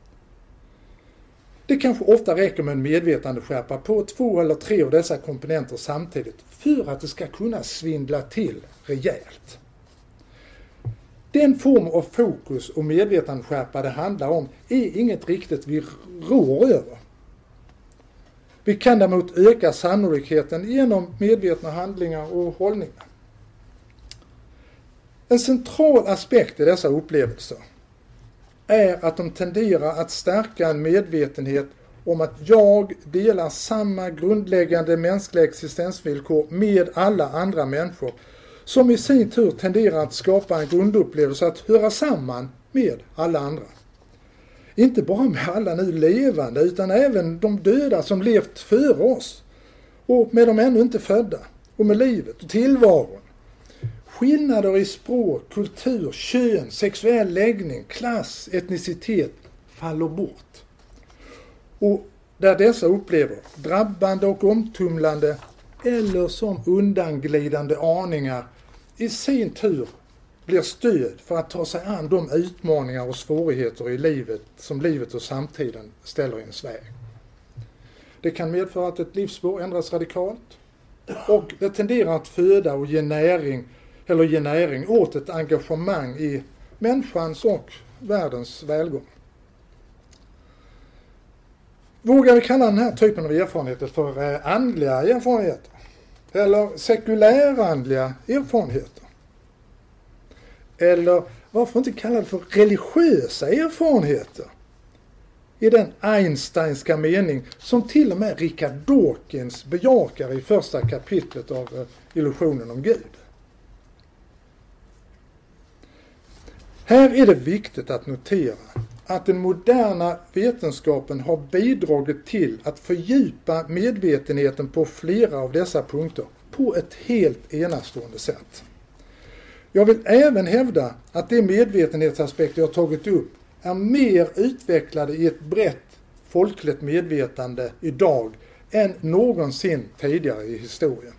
Det kanske ofta räcker med en medvetandeskärpa på 2 eller 3 av dessa komponenter samtidigt för att det ska kunna svindla till rejält. Den form av fokus och medvetandeskärpa det handlar om är inget riktigt vi rår över. Vi kan däremot öka sannolikheten genom medvetna handlingar och hållningar. En central aspekt i dessa upplevelser är att de tenderar att stärka en medvetenhet om att jag delar samma grundläggande mänskliga existensvillkor med alla andra människor, som i sin tur tenderar att skapa en grundupplevelse att höra samman med alla andra. Inte bara med alla nu levande utan även de döda som levt före oss och med de ännu inte födda och med livet och tillvaron. Skillnader i språk, kultur, kön, sexuell läggning, klass, etnicitet faller bort. Och där dessa upplever drabbande och omtumlande eller som undanglidande aningar i sin tur blir stöd för att ta sig an de utmaningar och svårigheter i livet som livet och samtiden ställer i ens väg. Det kan medföra att ett livsspår ändras radikalt och det tenderar att föda och ge näring åt ett engagemang i människans och världens välgång. Vågar vi kalla den här typen av erfarenheter för andliga erfarenheter? Eller sekulärandliga erfarenheter? Eller varför inte kalla det för religiösa erfarenheter? I den Einsteinska mening som till och med Richard Dawkins bejakar i första kapitlet av Illusionen om Gud. Här är det viktigt att notera att den moderna vetenskapen har bidragit till att fördjupa medvetenheten på flera av dessa punkter på ett helt enastående sätt. Jag vill även hävda att de medvetenhetsaspekter jag tagit upp är mer utvecklade i ett brett folkligt medvetande idag än någonsin tidigare i historien.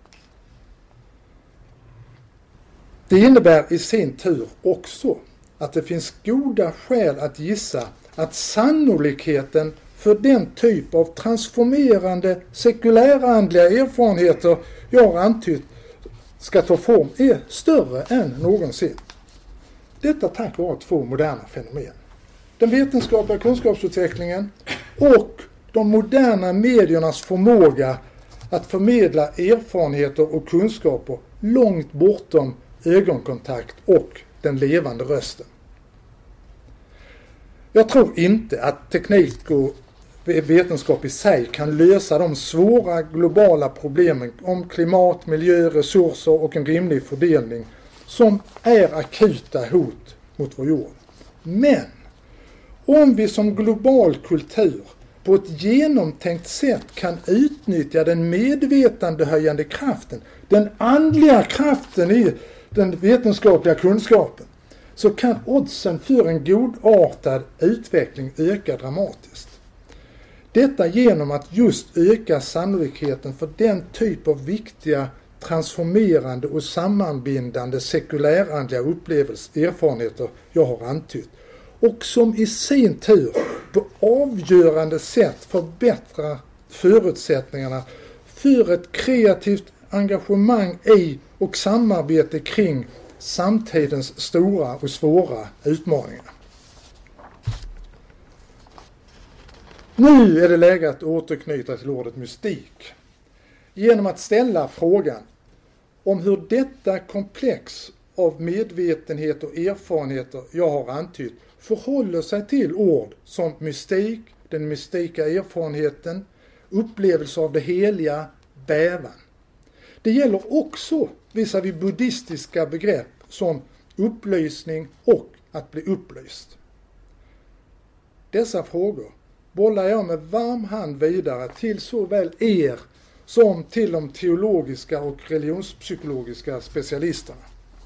Det innebär i sin tur också att det finns goda skäl att gissa att sannolikheten för den typ av transformerande sekulärandliga erfarenheter jag har antytt ska ta form är större än någonsin. Detta tack vare två moderna fenomen. Den vetenskapliga kunskapsutvecklingen och de moderna mediernas förmåga att förmedla erfarenheter och kunskaper långt bortom ögonkontakt och den levande rösten. Jag tror inte att teknik och vetenskap i sig kan lösa de svåra globala problemen om klimat, miljö, resurser och en rimlig fördelning som är akuta hot mot vår jord. Men om vi som global kultur på ett genomtänkt sätt kan utnyttja den medvetandehöjande kraften, den andliga kraften i den vetenskapliga kunskapen, så kan oddsen för en godartad utveckling öka dramatiskt. Detta genom att just öka sannolikheten för den typ av viktiga, transformerande och sammanbindande sekulärandliga erfarenheter jag har antytt, och som i sin tur på avgörande sätt förbättrar förutsättningarna för ett kreativt engagemang i och samarbete kring samtidens stora och svåra utmaningar. Nu är det läge att återknyta till ordet mystik genom att ställa frågan om hur detta komplex av medvetenhet och erfarenheter jag har antytt förhåller sig till ord som mystik, den mystika erfarenheten, upplevelse av det heliga, bävan. Det gäller också visavi buddhistiska begrepp som upplysning och att bli upplyst. Dessa frågor bollar jag med varm hand vidare till såväl er som till de teologiska och religionspsykologiska specialisterna.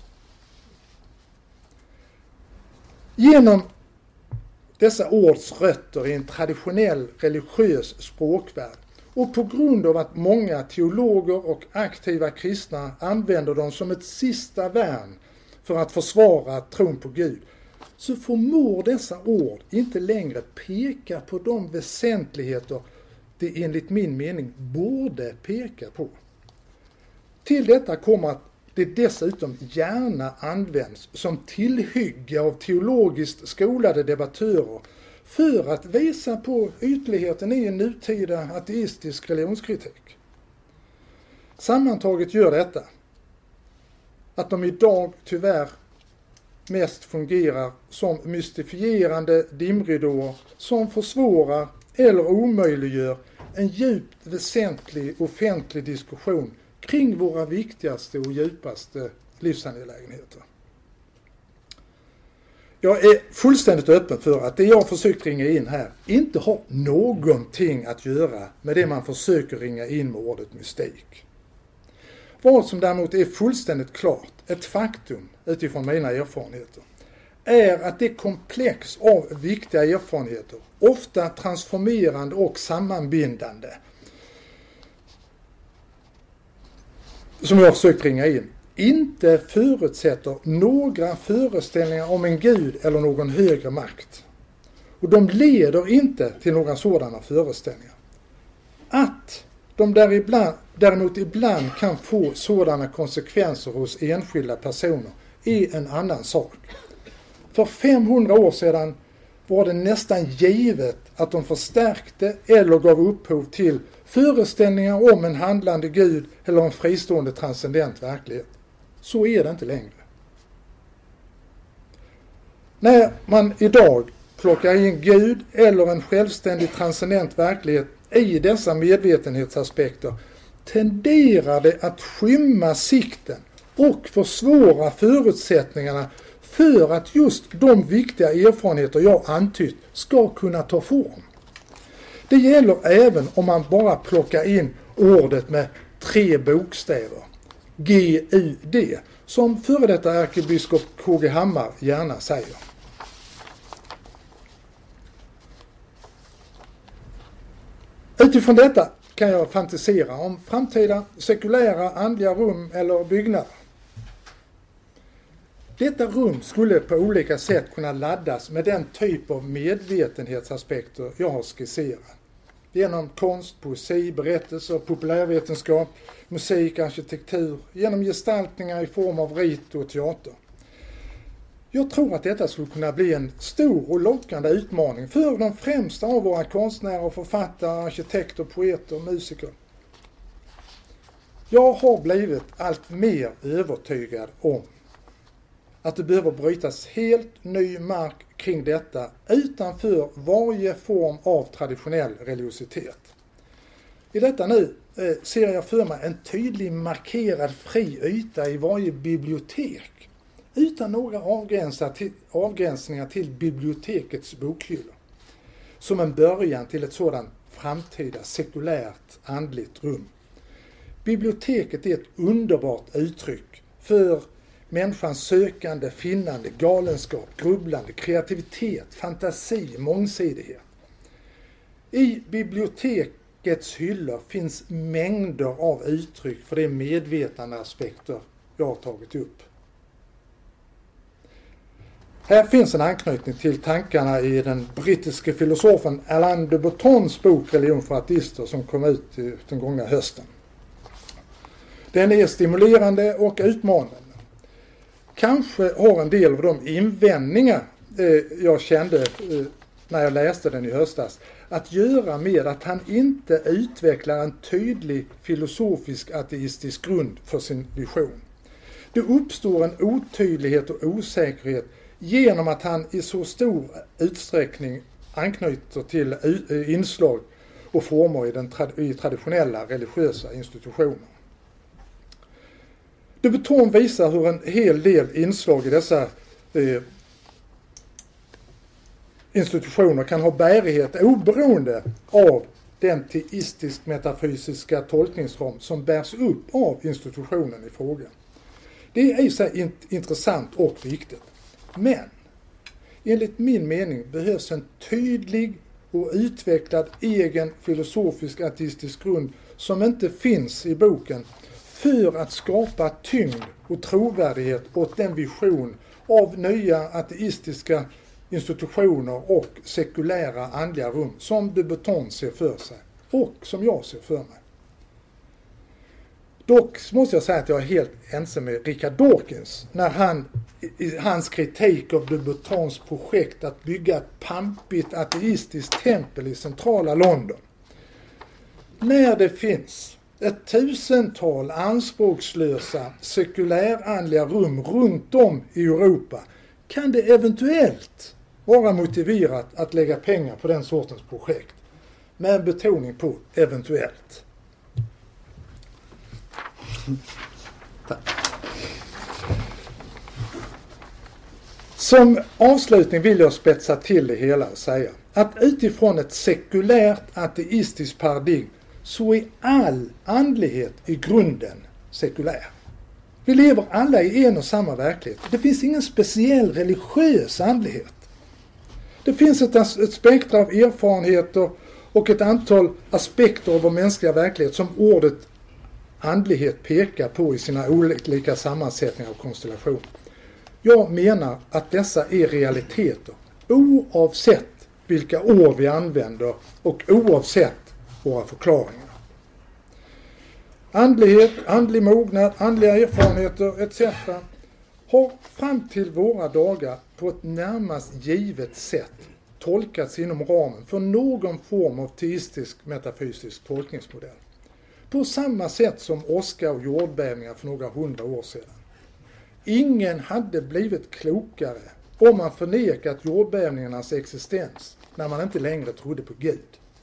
Genom dessa ords rötter i en traditionell religiös språkvärld och på grund av att många teologer och aktiva kristna använder dem som ett sista värn för att försvara tron på Gud, så förmår dessa ord inte längre peka på de väsentligheter det enligt min mening borde peka på. Till detta kommer att det dessutom gärna används som tillhygge av teologiskt skolade debattörer för att visa på ytligheten i en nutida ateistisk religionskritik. Sammantaget gör detta att de idag tyvärr mest fungerar som mystifierande dimridåer som försvårar eller omöjliggör en djupt väsentlig offentlig diskussion kring våra viktigaste och djupaste livsangelägenheter. Jag är fullständigt öppen för att det jag försökt ringa in här inte har någonting att göra med det man försöker ringa in med ordet mystik. Vad som däremot är fullständigt klart, ett faktum utifrån mina erfarenheter, är att det komplex av viktiga erfarenheter, ofta transformerande och sammanbindande, som jag har försökt ringa in, inte förutsätter några föreställningar om en gud eller någon högre makt. Och de leder inte till några sådana föreställningar. Att de däremot ibland kan få sådana konsekvenser hos enskilda personer är en annan sak. För 500 år sedan var det nästan givet att de förstärkte eller gav upphov till föreställningar om en handlande Gud eller en fristående transcendent verklighet. Så är det inte längre. När man idag plockar in Gud eller en självständig transcendent verklighet i dessa medvetenhetsaspekter tenderar det att skymma sikten och försvåra förutsättningarna för att just de viktiga erfarenheter jag antytt ska kunna ta form. Det gäller även om man bara plockar in ordet med 3 bokstäver. G-U-D, som före detta ärkebiskop K.G. Hammar gärna säger. Utifrån detta kan jag fantisera om framtida sekulära andliga rum eller byggnader. Detta rum skulle på olika sätt kunna laddas med den typ av medvetenhetsaspekter jag har skisserat. Genom konst, poesi, berättelser, populärvetenskap, musik, arkitektur, genom gestaltningar i form av rit och teater. Jag tror att detta skulle kunna bli en stor och lockande utmaning för de främsta av våra konstnärer, författare, arkitekter, poeter och musiker. Jag har blivit allt mer övertygad om att det behöver brytas helt ny mark kring detta utanför varje form av traditionell religiositet. I detta nu ser jag för mig en tydlig markerad fri yta i varje bibliotek utan några avgränsningar till bibliotekets bokhyllor. Som en början till ett sådant framtida sekulärt andligt rum. Biblioteket är ett underbart uttryck för människans sökande, finnande, galenskap, grubblande, kreativitet, fantasi, mångsidighet. I bibliotekets hyllor finns mängder av uttryck för de medvetande aspekter jag har tagit upp. Här finns en anknytning till tankarna i den brittiske filosofen Alain de Bottons bok Religion för ateister som kom ut den gångna hösten. Den är stimulerande och utmanande. Kanske har en del av de invändningar jag kände när jag läste den i höstas att göra med att han inte utvecklar en tydlig filosofisk ateistisk grund för sin vision. Det uppstår en otydlighet och osäkerhet genom att han i så stor utsträckning anknyter till inslag och former i traditionella religiösa institutioner. De Botton visar hur en hel del inslag i dessa institutioner kan ha bärighet oberoende av den teistisk-metafysiska tolkningsram som bärs upp av institutionen i fråga. Det är i sig intressant och viktigt. Men enligt min mening behövs en tydlig och utvecklad egen filosofisk ateistisk grund som inte finns i boken för att skapa tyngd och trovärdighet åt den vision av nya ateistiska institutioner och sekulära andliga rum som de Botton ser för sig och som jag ser för mig. Dock måste jag säga att jag är helt ense med Richard Dawkins när han i hans kritik av de Bottons projekt att bygga ett pampigt ateistiskt tempel i centrala London. När det finns ett 1000-tal anspråkslösa sekulärandliga rum runt om i Europa kan det eventuellt vara motiverat att lägga pengar på den sortens projekt. Med betoning på eventuellt. Tack. Som avslutning vill jag spetsa till det hela och säga att utifrån ett sekulärt ateistiskt paradigm så är all andlighet i grunden sekulär. Vi lever alla i en och samma verklighet. Det finns ingen speciell religiös andlighet. Det finns ett spektra av erfarenheter och ett antal aspekter av vår mänskliga verklighet som ordet andlighet pekar på i sina olika sammansättningar och konstellationer. Jag menar att dessa är realiteter oavsett vilka ord vi använder och oavsett våra förklaringar. Andlighet, andlig mognad, andliga erfarenheter etc. har fram till våra dagar på ett närmast givet sätt tolkats inom ramen för någon form av teistisk metafysisk tolkningsmodell. På samma sätt som åska och jordbävningar för några 100 år sedan. Ingen hade blivit klokare om man förnekat jordbävningarnas existens när man inte längre trodde på Gud.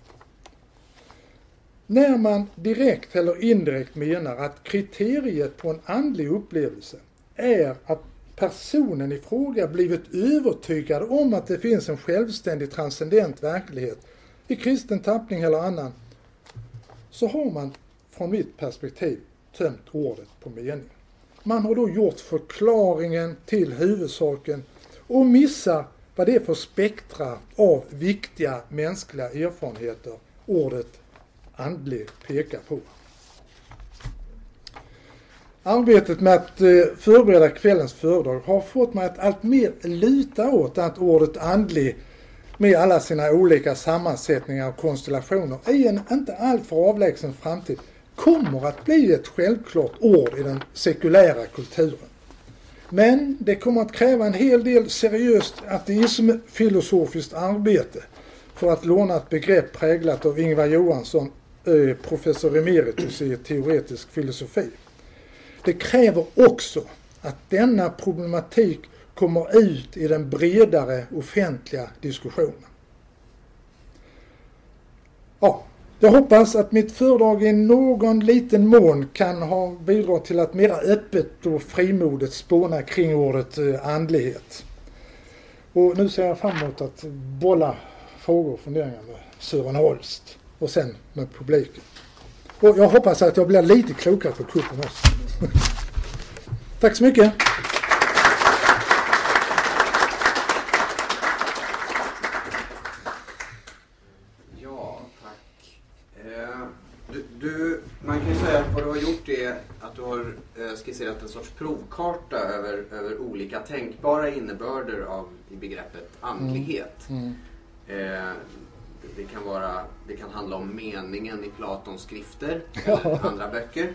När man direkt eller indirekt menar att kriteriet på en andlig upplevelse är att personen i fråga blivit övertygad om att det finns en självständig transcendent verklighet i kristen tappning eller annan, så har man från mitt perspektiv, tömt ordet på mening. Man har då gjort förklaringen till huvudsaken och missar vad det är för spektra av viktiga mänskliga erfarenheter ordet andlig pekar på. Arbetet med att förbereda kvällens föredrag har fått mig att allt mer luta åt att ordet andlig med alla sina olika sammansättningar och konstellationer i en inte alltför avlägsen framtid kommer att bli ett självklart ord i den sekulära kulturen. Men det kommer att kräva en hel del seriöst ateismfilosofiskt arbete för att låna ett begrepp präglat av Ingvar Johansson, professor emeritus i teoretisk filosofi. Det kräver också att denna problematik kommer ut i den bredare offentliga diskussionen. Ja, jag hoppas att mitt föredrag i någon liten mån kan ha bidragit till att mera öppet och frimodigt spåna kring ordet andlighet. Och nu ser jag fram emot att bolla frågor och funderingar med Sören Holst och sen med publiken. Och jag hoppas att jag blir lite klokare på kuppen också. Tack så mycket! Ja, tack. Man kan ju säga att vad du har gjort är att du har skisserat en sorts provkarta över olika tänkbara innebörder i begreppet andlighet. Det kan handla om meningen i Platons skrifter eller andra böcker.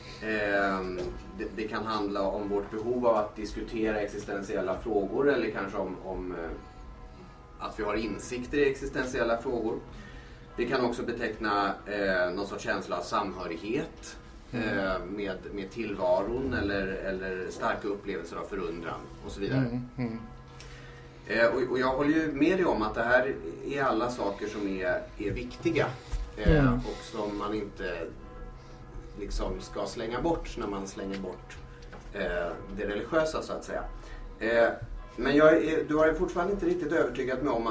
Det kan handla om vårt behov av att diskutera existentiella frågor eller kanske om att vi har insikter i existentiella frågor. Det kan också beteckna någon sorts känsla av samhörighet med tillvaron eller starka upplevelser av förundran och så vidare. Och jag håller ju med dig om att det här är alla saker som är viktiga och som man inte liksom ska slänga bort när man slänger bort det religiösa så att säga. Men du har ju fortfarande inte riktigt övertygat mig om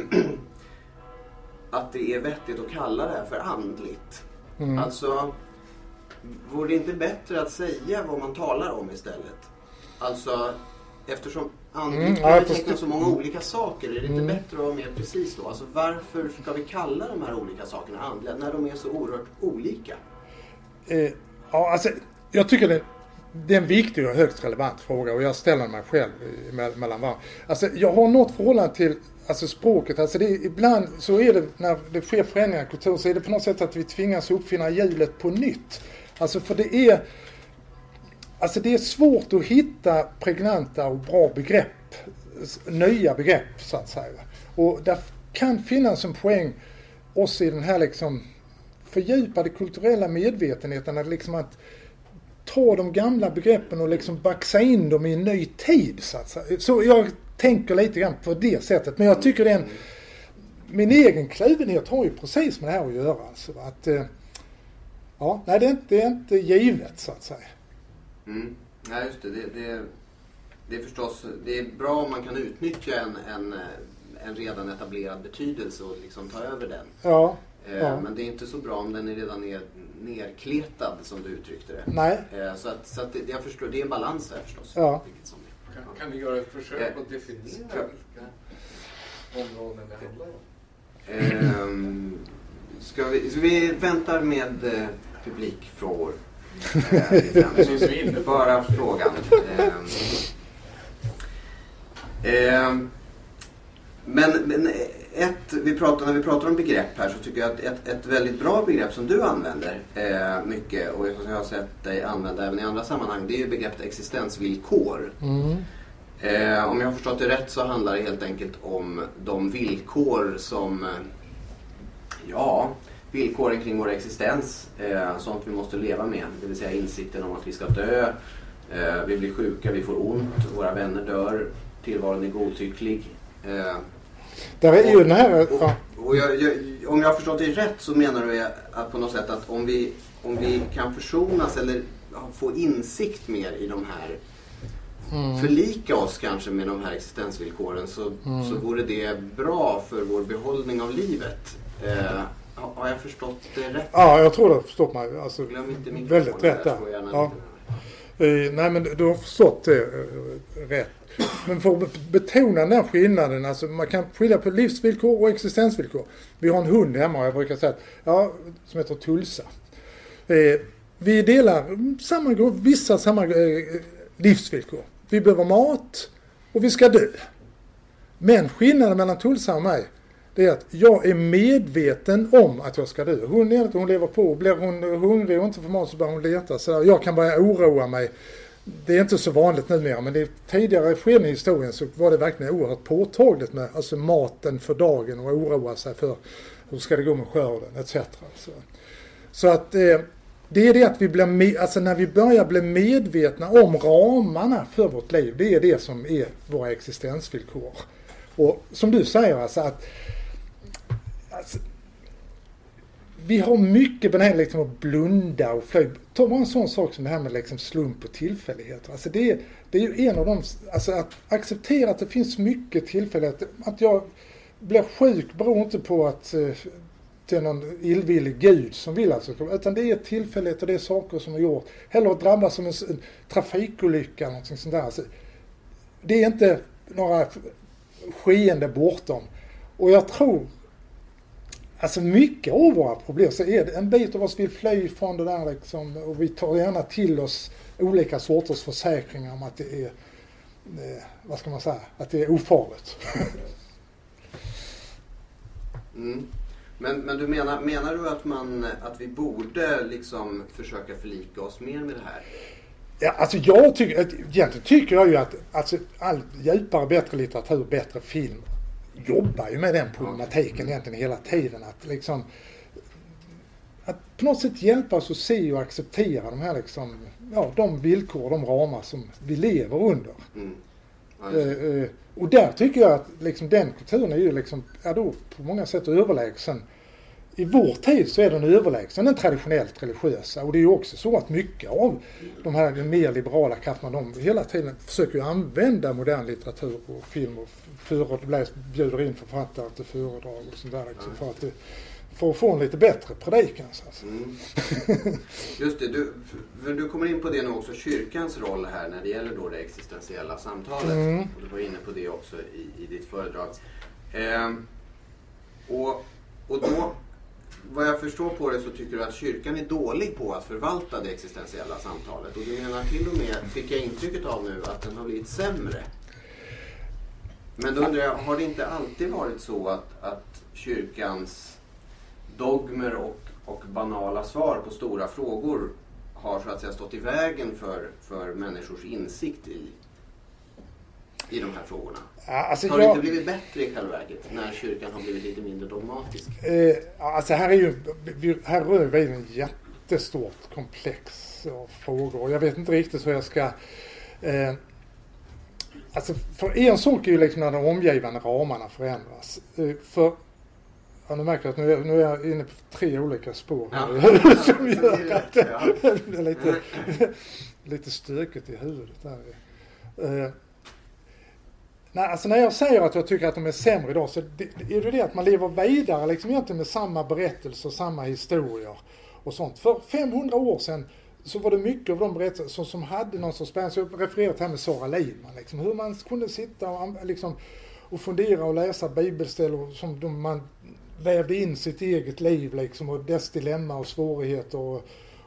att det är vettigt att kalla det här för andligt. Alltså, vore det inte bättre att säga vad man talar om istället? Alltså, eftersom andligt betecknar så många olika saker, är det inte bättre att vara mer precis då? Alltså, varför ska vi kalla de här olika sakerna andliga när de är så oerhört olika? Ja, alltså, jag tycker det är en viktig och högst relevant fråga och jag ställer mig själv mellan varandra. Alltså, jag har något förhållande till språket. Alltså ibland så är det, när det sker förändringar i kulturen, så är det på något sätt att vi tvingas uppfinna hjulet på nytt. Alltså för det är svårt att hitta pregnanta och bra begrepp, nya begrepp så att säga. Och där kan finnas en poäng också i den här liksom fördjupade kulturella medvetenheten att ta de gamla begreppen och liksom baxa in dem i en ny tid så att säga. Så jag tänker lite grann på det sättet. Men jag tycker min egen kluvenhet har ju precis med det här att göra. Alltså att, det är inte givet så att säga. Nej, just det är förstås, det är bra om man kan utnyttja en redan etablerad betydelse och liksom ta över den. Ja. Men det är inte så bra om den redan är nerkletad som du uttryckte det. Nej. Så att jag förstår, det är en balans här förstås. Ja. Kan vi göra ett försök att definiera vilka områden det handlar om? Ska vi väntar med publikfrågor? Bara frågan. Men när vi pratar om begrepp här så tycker jag att ett väldigt bra begrepp som du använder mycket och jag har sett dig använda även i andra sammanhang, det är ju begreppet existensvillkor. Om jag har förstått det rätt så handlar det helt enkelt om de villkor som villkoren kring vår existens, sånt vi måste leva med, det vill säga insikten om att vi ska dö, vi blir sjuka, vi får ont, våra vänner dör, tillvaron är godtycklig. Där är ju den här... Om jag har förstått det rätt så menar du att på något sätt att om vi kan försonas eller få insikt mer i de här, förlika oss kanske med de här existensvillkoren så vore det bra för vår behållning av livet. Har jag förstått det rätt? Ja, jag tror du har förstått mig. Alltså, Glöm inte mikrofonen. väldigt rätt där. Ja. Nej, men du har förstått det rätt. Men för att betona den här skillnaden, alltså man kan skilja på livsvillkor och existensvillkor. Vi har en hund hemma och jag brukar säga att, som heter Tulsa. Vi delar vissa samma livsvillkor. Vi behöver mat och vi ska dö. Men skillnaden mellan Tulsa och mig, det är att jag är medveten om att jag ska dö. Hon lever på. Blir hon hungrig och inte får mat så börjar hon leta. Så jag kan börja oroa mig. Det är inte så vanligt numera, men det tidigare skeden i historien så var det verkligen oerhört påtagligt med alltså maten för dagen och oroa sig för hur ska det gå med skörden etc. Så att det är det att vi blir alltså när vi börjar bli medvetna om ramarna för vårt liv, det är det som är våra existensvillkor. Och som du säger alltså att vi har mycket benägenhet liksom att blunda och fly. Ta bara en sån sak som det här med liksom slump och tillfälligheter. Alltså det är ju en av dem, alltså att acceptera att det finns mycket tillfälligheter. Att jag blir sjuk beror inte på att det är någon illvillig gud som vill alltså, utan det är tillfälligheter och det är saker som är gjort. Eller att drabbas som en trafikolycka eller någonting sånt där. Alltså, det är inte några skeende bortom. Och jag tror alltså mycket av våra problem så är det en bit av oss vill fly från det där liksom, och vi tar gärna till oss olika sorters försäkringar om att det är vad ska man säga, att det är ofarligt. Men du menar du att vi borde liksom försöka förlika oss mer med det här? Ja, alltså egentligen tycker jag ju att alltså, all djupare, bättre litteratur, bättre film jobbar ju med den problematiken egentligen hela tiden. Att liksom att på något sätt hjälpa oss att se och acceptera de här liksom, de villkor och de ramar som vi lever under. Och där tycker jag att liksom, den kulturen är ju liksom, då på många sätt överlägsen. I vår tid så är den överlägsen den traditionellt religiösa. Och det är ju också så att mycket av de här mer liberala krafterna, de hela tiden försöker ju använda modern litteratur och film och bjuder in författare till föredrag och sånt där liksom, för att få en lite bättre predikan. Alltså. Just det, du kommer in på det nu också, kyrkans roll här när det gäller då det existentiella samtalet. Och du var inne på det också i ditt föredrag. Och då, vad jag förstår på det så tycker du att kyrkan är dålig på att förvalta det existentiella samtalet. Och du menar till och med, fick jag intrycket av nu, att den har blivit sämre. Men då undrar jag, har det inte alltid varit så att kyrkans dogmer och banala svar på stora frågor har så att säga stått i vägen för människors insikt i de här frågorna? Alltså har det inte blivit bättre i själva verket när kyrkan har blivit lite mindre dogmatisk? Alltså här rör vi en jättestort komplex av frågor och jag vet inte riktigt hur jag ska alltså för en sak är ju liksom när de omgivande ramarna förändras. Nu märker jag att nu är jag inne på 3 olika spår som gör att det är lite stökigt i huvudet där. Nej, alltså när jag säger att jag tycker att de är sämre idag så är det att man lever vidare liksom egentligen med samma berättelser, samma historier och sånt. För 500 år sedan så var det mycket av de berättelser som hade någon sorts spänning. Så jag refererar till här med Sara Lidman, liksom, hur man kunde sitta och fundera och läsa bibelställor som man vävde in sitt eget liv liksom, och dess dilemma och svårigheter.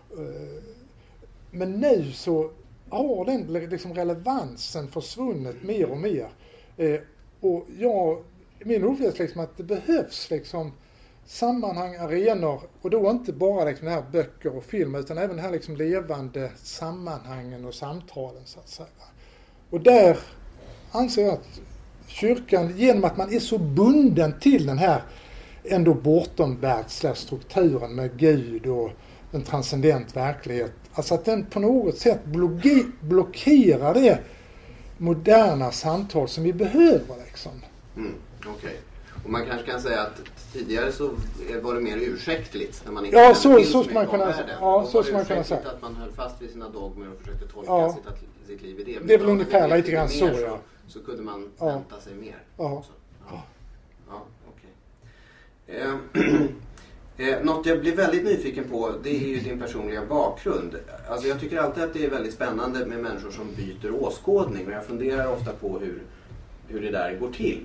Men nu så har den liksom relevansen försvunnit mer och mer. Och min upplevelse liksom att det behövs liksom sammanhang, arenor, och då inte bara liksom här böcker och film utan även här liksom levande sammanhangen och samtalen så att säga. Och där anser jag att kyrkan, genom att man är så bunden till den här ändå bortomvärldsliga strukturen med Gud och en transcendent verklighet, alltså att den på något sätt blockerar det moderna samtal som vi behöver liksom. Okej. Och man kanske kan säga att tidigare så var det mer ursäktligt när man inte så skulle man kunna säga. Ja, så skulle man kunna säga. Att man höll fast vid sina dogmer och försökte tolka sitt liv i det. Men det är väl ungefär lite grann så, så kunde man vänta sig mer. Ja. Okej. Något jag blir väldigt nyfiken på, det är ju din personliga bakgrund. Alltså jag tycker alltid att det är väldigt spännande med människor som byter åskådning. Och jag funderar ofta på hur det där går till.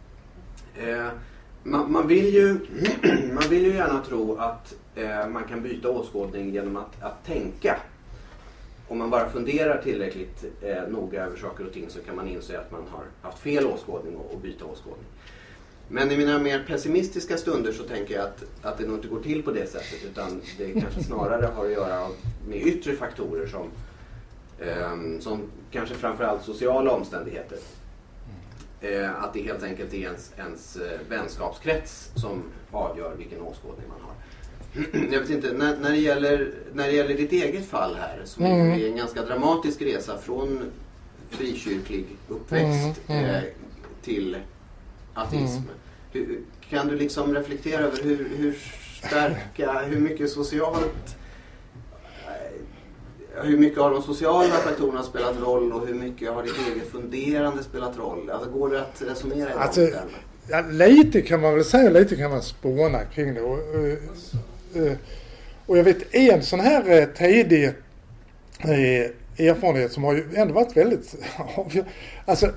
Man vill ju gärna tro att man kan byta åskådning genom att tänka. Om man bara funderar tillräckligt noga över saker och ting så kan man inse att man har haft fel åskådning och byta åskådning. Men i mina mer pessimistiska stunder så tänker jag att det nog inte går till på det sättet, utan det kanske snarare har att göra med yttre faktorer som kanske framförallt sociala omständigheter. Att det helt enkelt är ens vänskapskrets som avgör vilken åskådning man har. Jag vet inte, när det gäller ditt eget fall här, som är en ganska dramatisk resa från frikyrklig uppväxt till ateism. Kan du liksom reflektera över hur mycket har de sociala faktorerna spelat roll och hur mycket har ditt eget funderande spelat roll? Alltså går det att resonera i alltså, lite kan man väl säga, lite kan man spåna kring det. Och jag vet en sån här tidig erfarenhet som har ju ändå varit väldigt alltså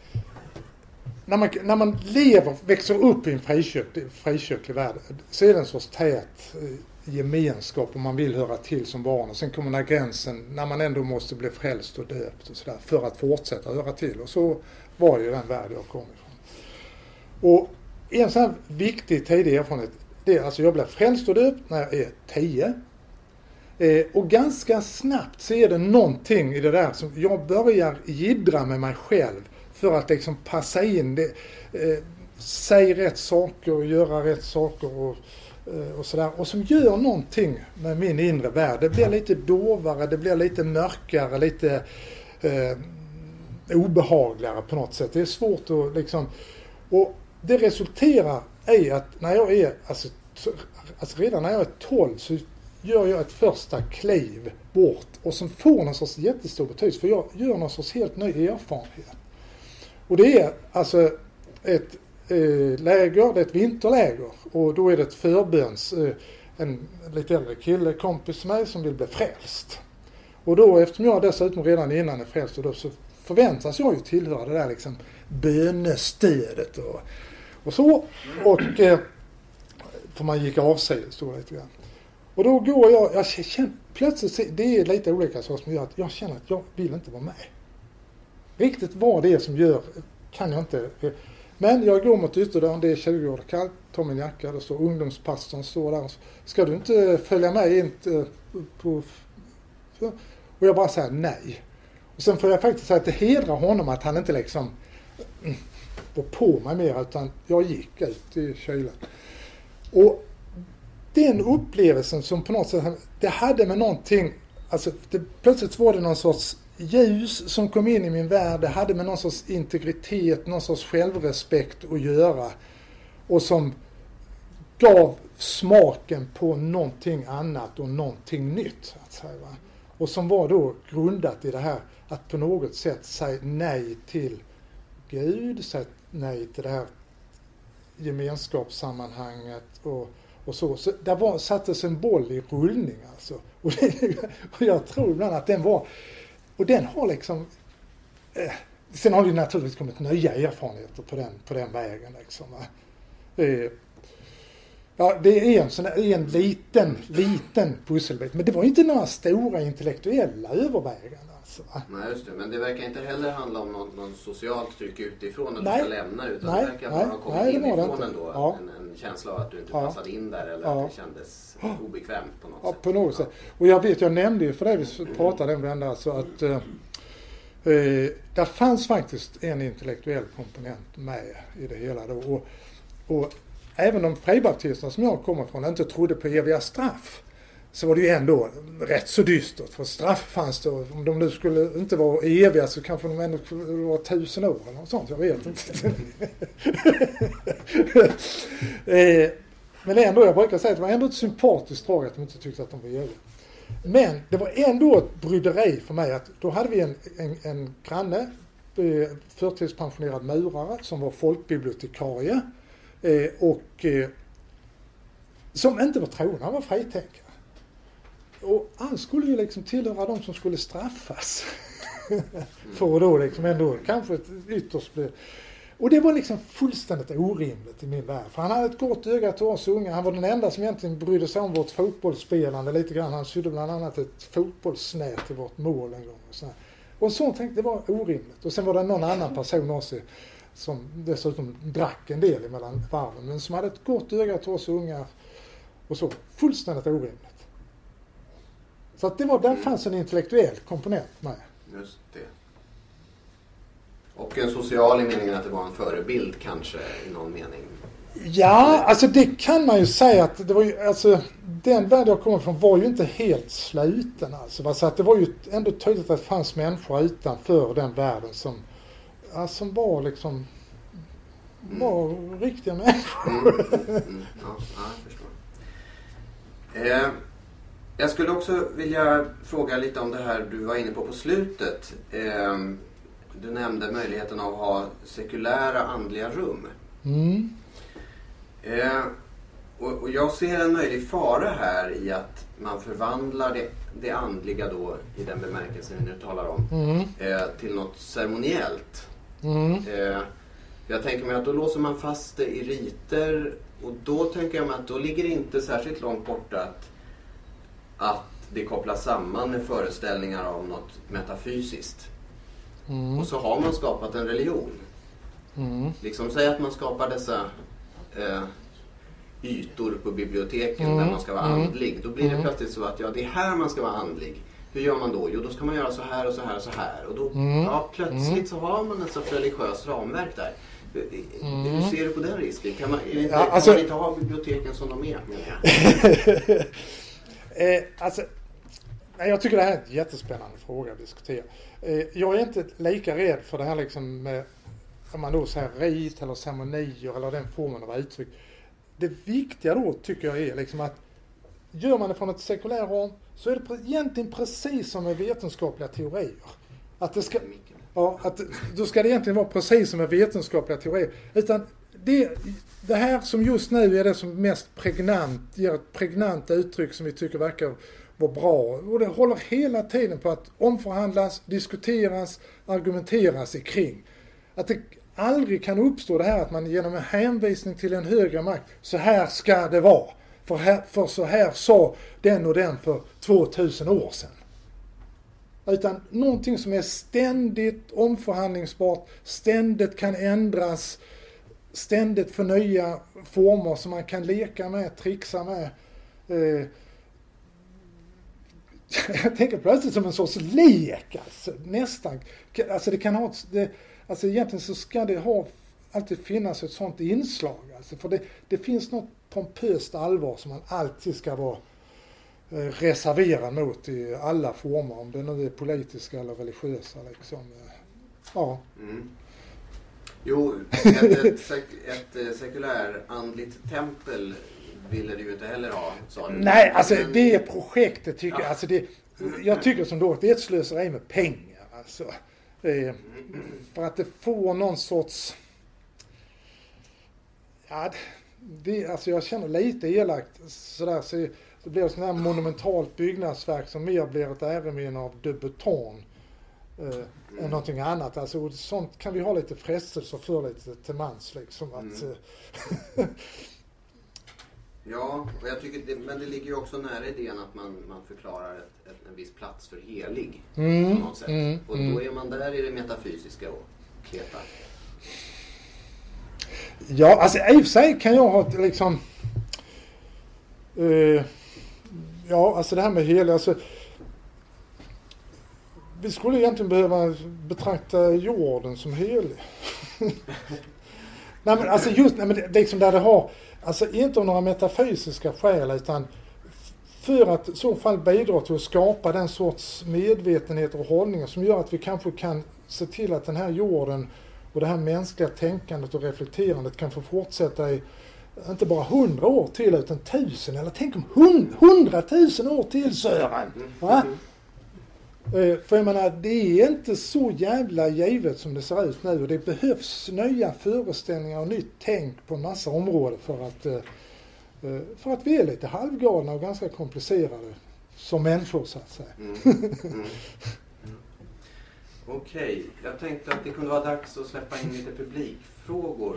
när man växer upp i en frikyrklig värld så är det en sorts tät gemenskap och man vill höra till som barn, och sen kommer den här gränsen när man ändå måste bli frälst och döpt och sådär för att fortsätta höra till, och så var det ju den värld jag kom ifrån. Och en sån här viktig tidig erfarenhet, det är alltså jag blev frälst och döpt när jag är 10. Och ganska snabbt så är det någonting i det där som jag börjar jiddra med mig själv för att liksom passa in det, säga rätt saker och göra rätt saker och sådär. Och som gör någonting med min inre värld. Det blir lite dovare, det blir lite mörkare, lite obehagligare på något sätt. Det är svårt att liksom... Och det resulterar i att när jag är, alltså redan när jag är 12 så gör jag ett första kliv bort och som får någon sorts jättestor betydelse, för jag gör någon sorts helt ny erfarenhet. Och det är alltså ett läger, det är ett vinterläger, och då är det ett förböns, en lite äldre kille, kompis med mig, som vill bli frälst. Och då, eftersom jag dessutom redan innan är frälst, och då så förväntas jag ju tillhöra det där liksom bönestödet och så, och för man gick avsides då lite grann. Och då går jag känner plötsligt, det är lite olika saker som gör att jag känner att jag vill inte vara med. Riktigt vad det är som gör kan jag inte. Men jag går mot ytterdörren, det är 20 grader kallt, tar min jacka, det står ungdomspastorn står där. Ska du inte följa med in på... Och jag bara säger nej. Och sen får jag faktiskt säga att det hedrar honom att han inte liksom var på mig mer, utan jag gick ut i kylan. Och den upplevelsen som på något sätt, det hade med någonting, alltså plötsligt var det någon sorts ljus som kom in i min värld, det hade med någon sorts integritet, någon sorts självrespekt att göra, och som gav smaken på någonting annat och någonting nytt, att säga, va? Och som var då grundat i det här att på något sätt säga nej till Gud, säga nej till det här gemenskapssammanhanget och så. Så där sattes en boll i rullning alltså. Och jag tror ibland att den var, och den har liksom sen har det naturligtvis kommit nya erfarenheter på den vägen liksom, va? Ja, det är en liten pusselbit, men det var inte några stora intellektuella överväganden alltså, va? Nej, just det, men det verkar inte heller handla om någon socialt tryck utifrån att du ska lämna, utan det verkar bara ha kommit inifrån ändå, ja. En känsla av att du inte passade in där, eller att det kändes obekvämt på något sätt. På något sätt. Och jag nämnde ju för det vi pratade om vända, alltså att där fanns faktiskt en intellektuell komponent med i det hela då, och även de fribaptisterna som jag kommer från inte trodde på eviga straff, så var det ju ändå rätt så dystert. För straff fanns det, om de nu skulle inte vara eviga så kanske de ändå skulle vara 1000 år eller något sånt, jag vet inte. Men ändå, jag brukar säga att det var ändå ett sympatiskt drag att de inte tyckte att de var eviga. Men det var ändå ett bryderi för mig att då hade vi en granne, förtidspensionerad murare som var folkbibliotekarie. Och som inte var troende, han var fritänkare. Och han skulle ju liksom tillhöra de som skulle straffas. För att då liksom ändå kanske ytterst bli... Och det var liksom fullständigt orimligt i min värld. För han hade ett gott öga till oss unga. Han var den enda som egentligen brydde sig om vårt fotbollsspelande lite grann. Han sydde bland annat ett fotbollsnät i vårt mål en gång. Och så tänkte det var orimligt. Och sen var det någon annan person också som dessutom drack en del emellan varven. Men som hade ett gott öga till oss unga. Och så fullständigt orimligt. Så att det var, där fanns en intellektuell komponent med. Just det. Och en social i meningen att det var en förebild kanske i någon mening. Ja, alltså det kan man ju säga att det var ju, alltså den värld jag kommer från var ju inte helt sluten alltså. Så att det var ju ändå tydligt att det fanns människor utanför den världen som var liksom var riktiga människor. Ja, jag förstår. Jag skulle också vilja fråga lite om det här du var inne på slutet. Du nämnde möjligheten av att ha sekulära andliga rum. Och jag ser en möjlig fara här i att man förvandlar det andliga då i den bemärkelsen vi nu talar om till något ceremoniellt. Jag tänker mig att då låser man fast det i riter och då tänker jag mig att då ligger det inte särskilt långt borta att det kopplas samman med föreställningar av något metafysiskt. Och så har man skapat en religion. Liksom säg att man skapar dessa ytor på biblioteken där man ska vara andlig. Då blir det plötsligt så att det är här man ska vara andlig. Hur gör man då? Jo, då ska man göra så här och så här och så här. Och då plötsligt så har man ett sorts religiöst ramverk där. Hur ser du på den risken? Kan man inte ha biblioteken som de är? Jag tycker det här är en jättespännande fråga att diskutera. Jag är inte lika rädd för det här liksom med, om man då säger rit eller ceremonier eller den formen av uttryck. Det viktiga då tycker jag är liksom att gör man det från ett sekulärt ram så är det egentligen precis som med vetenskapliga teorier. Att det ska, då ska det egentligen vara precis som med vetenskapliga teorier. Utan det här som just nu är det som mest pregnant, ger ett pregnant uttryck som vi tycker verkar vara bra. Och det håller hela tiden på att omförhandlas, diskuteras, argumenteras kring. Att det aldrig kan uppstå det här att man genom en hänvisning till en högre makt, så här ska det vara. För så här sa den och den för 2000 år sedan. Utan någonting som är ständigt omförhandlingsbart, ständigt kan ändras, ständigt förnya former som man kan leka med, trixa med. Jag tänker plötsligt som en sorts lek, alltså, nästan. Alltså det kan ha alltså egentligen så ska det alltid finnas ett sånt inslag. Alltså, för det finns något pompöst allvar som man alltid ska vara reserverad mot i alla former, om det nu är politiska eller religiösa. Liksom. Ja. Jo, ett sekulärandligt tempel ville du ju inte heller ha, sa du. Nej, alltså det projektet tycker jag, alltså jag tycker som då att det är ett slöseri med pengar. Alltså. För att det får någon sorts... alltså jag känner lite elakt sådär, så det blir ett sånt här monumentalt byggnadsverk som mer blir ett äreminne av de Botton än någonting annat. Alltså sånt kan vi ha lite frestelser för lite till mans liksom. Ja, och jag tycker men det ligger ju också nära idén att man förklarar en viss plats för helig på något sätt. Och då är man där i det metafysiska och kletar. Ja, alltså i och för sig kan jag ha liksom alltså det här med helig, alltså vi skulle egentligen behöva betrakta jorden som helig. Nej men alltså just det är liksom där det har, alltså inte av några metafysiska skäl, utan för att i så fall bidra till att skapa den sorts medvetenhet och hållningar som gör att vi kanske kan se till att den här jorden och det här mänskliga tänkandet och reflekterandet kan få fortsätta i inte bara 100 år till utan 1000 eller tänk om 100 000 år till, Sören. Va? För jag menar, det är inte så jävla givet som det ser ut nu och det behövs nya föreställningar och nytt tänk på en massa områden för att För att vi är lite halvgalna och ganska komplicerade som människor så att säga. Okej, jag tänkte att det kunde vara dags att släppa in lite publikfrågor.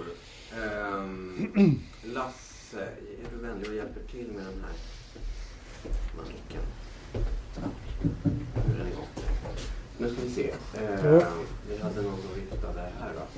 Lasse, är du vänlig och hjälper till med den här micken? Nu är den igång. Nu ska vi se. Vi hade någon som viftade här då.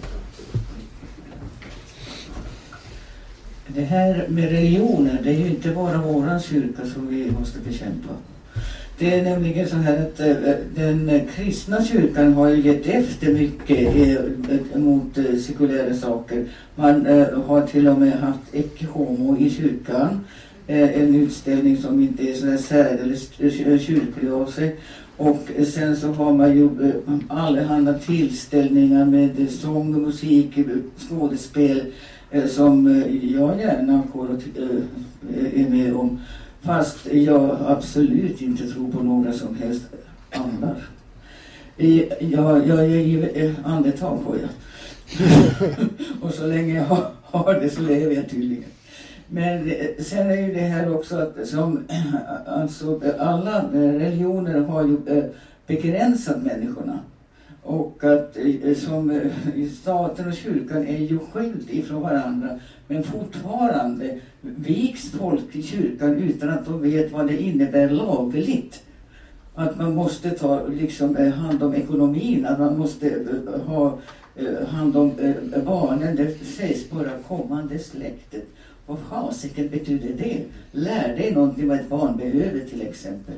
Det här med religioner, det är ju inte bara våran kyrka som vi måste bekämpa. Det är nämligen så här att den kristna kyrkan har ju gett efter mycket mot sekulära saker. Man har till och med haft ecce homo i kyrkan. En utställning som inte är sådär särdeles kyrklig av sig. Och sen så har man ju allehanda tillställningar med sång, musik, skådespel som jag gärna går och är med om. Fast jag absolut inte tror på några som helst andar. Jag ger andetag på jag. Och så länge jag har det så lever jag tydligen. Men sen är ju det här också att som, alltså, alla religioner har ju begränsat människorna. Och att som staten och kyrkan är ju skild ifrån varandra. Men fortfarande viks folk i kyrkan utan att de vet vad det innebär lagligt. Att man måste ta liksom hand om ekonomin, att man måste ha hand om barnen. Det sägs bara kommande släktet. Vad fasiken betyder det? Lär dig någonting vad ett barn behöver till exempel.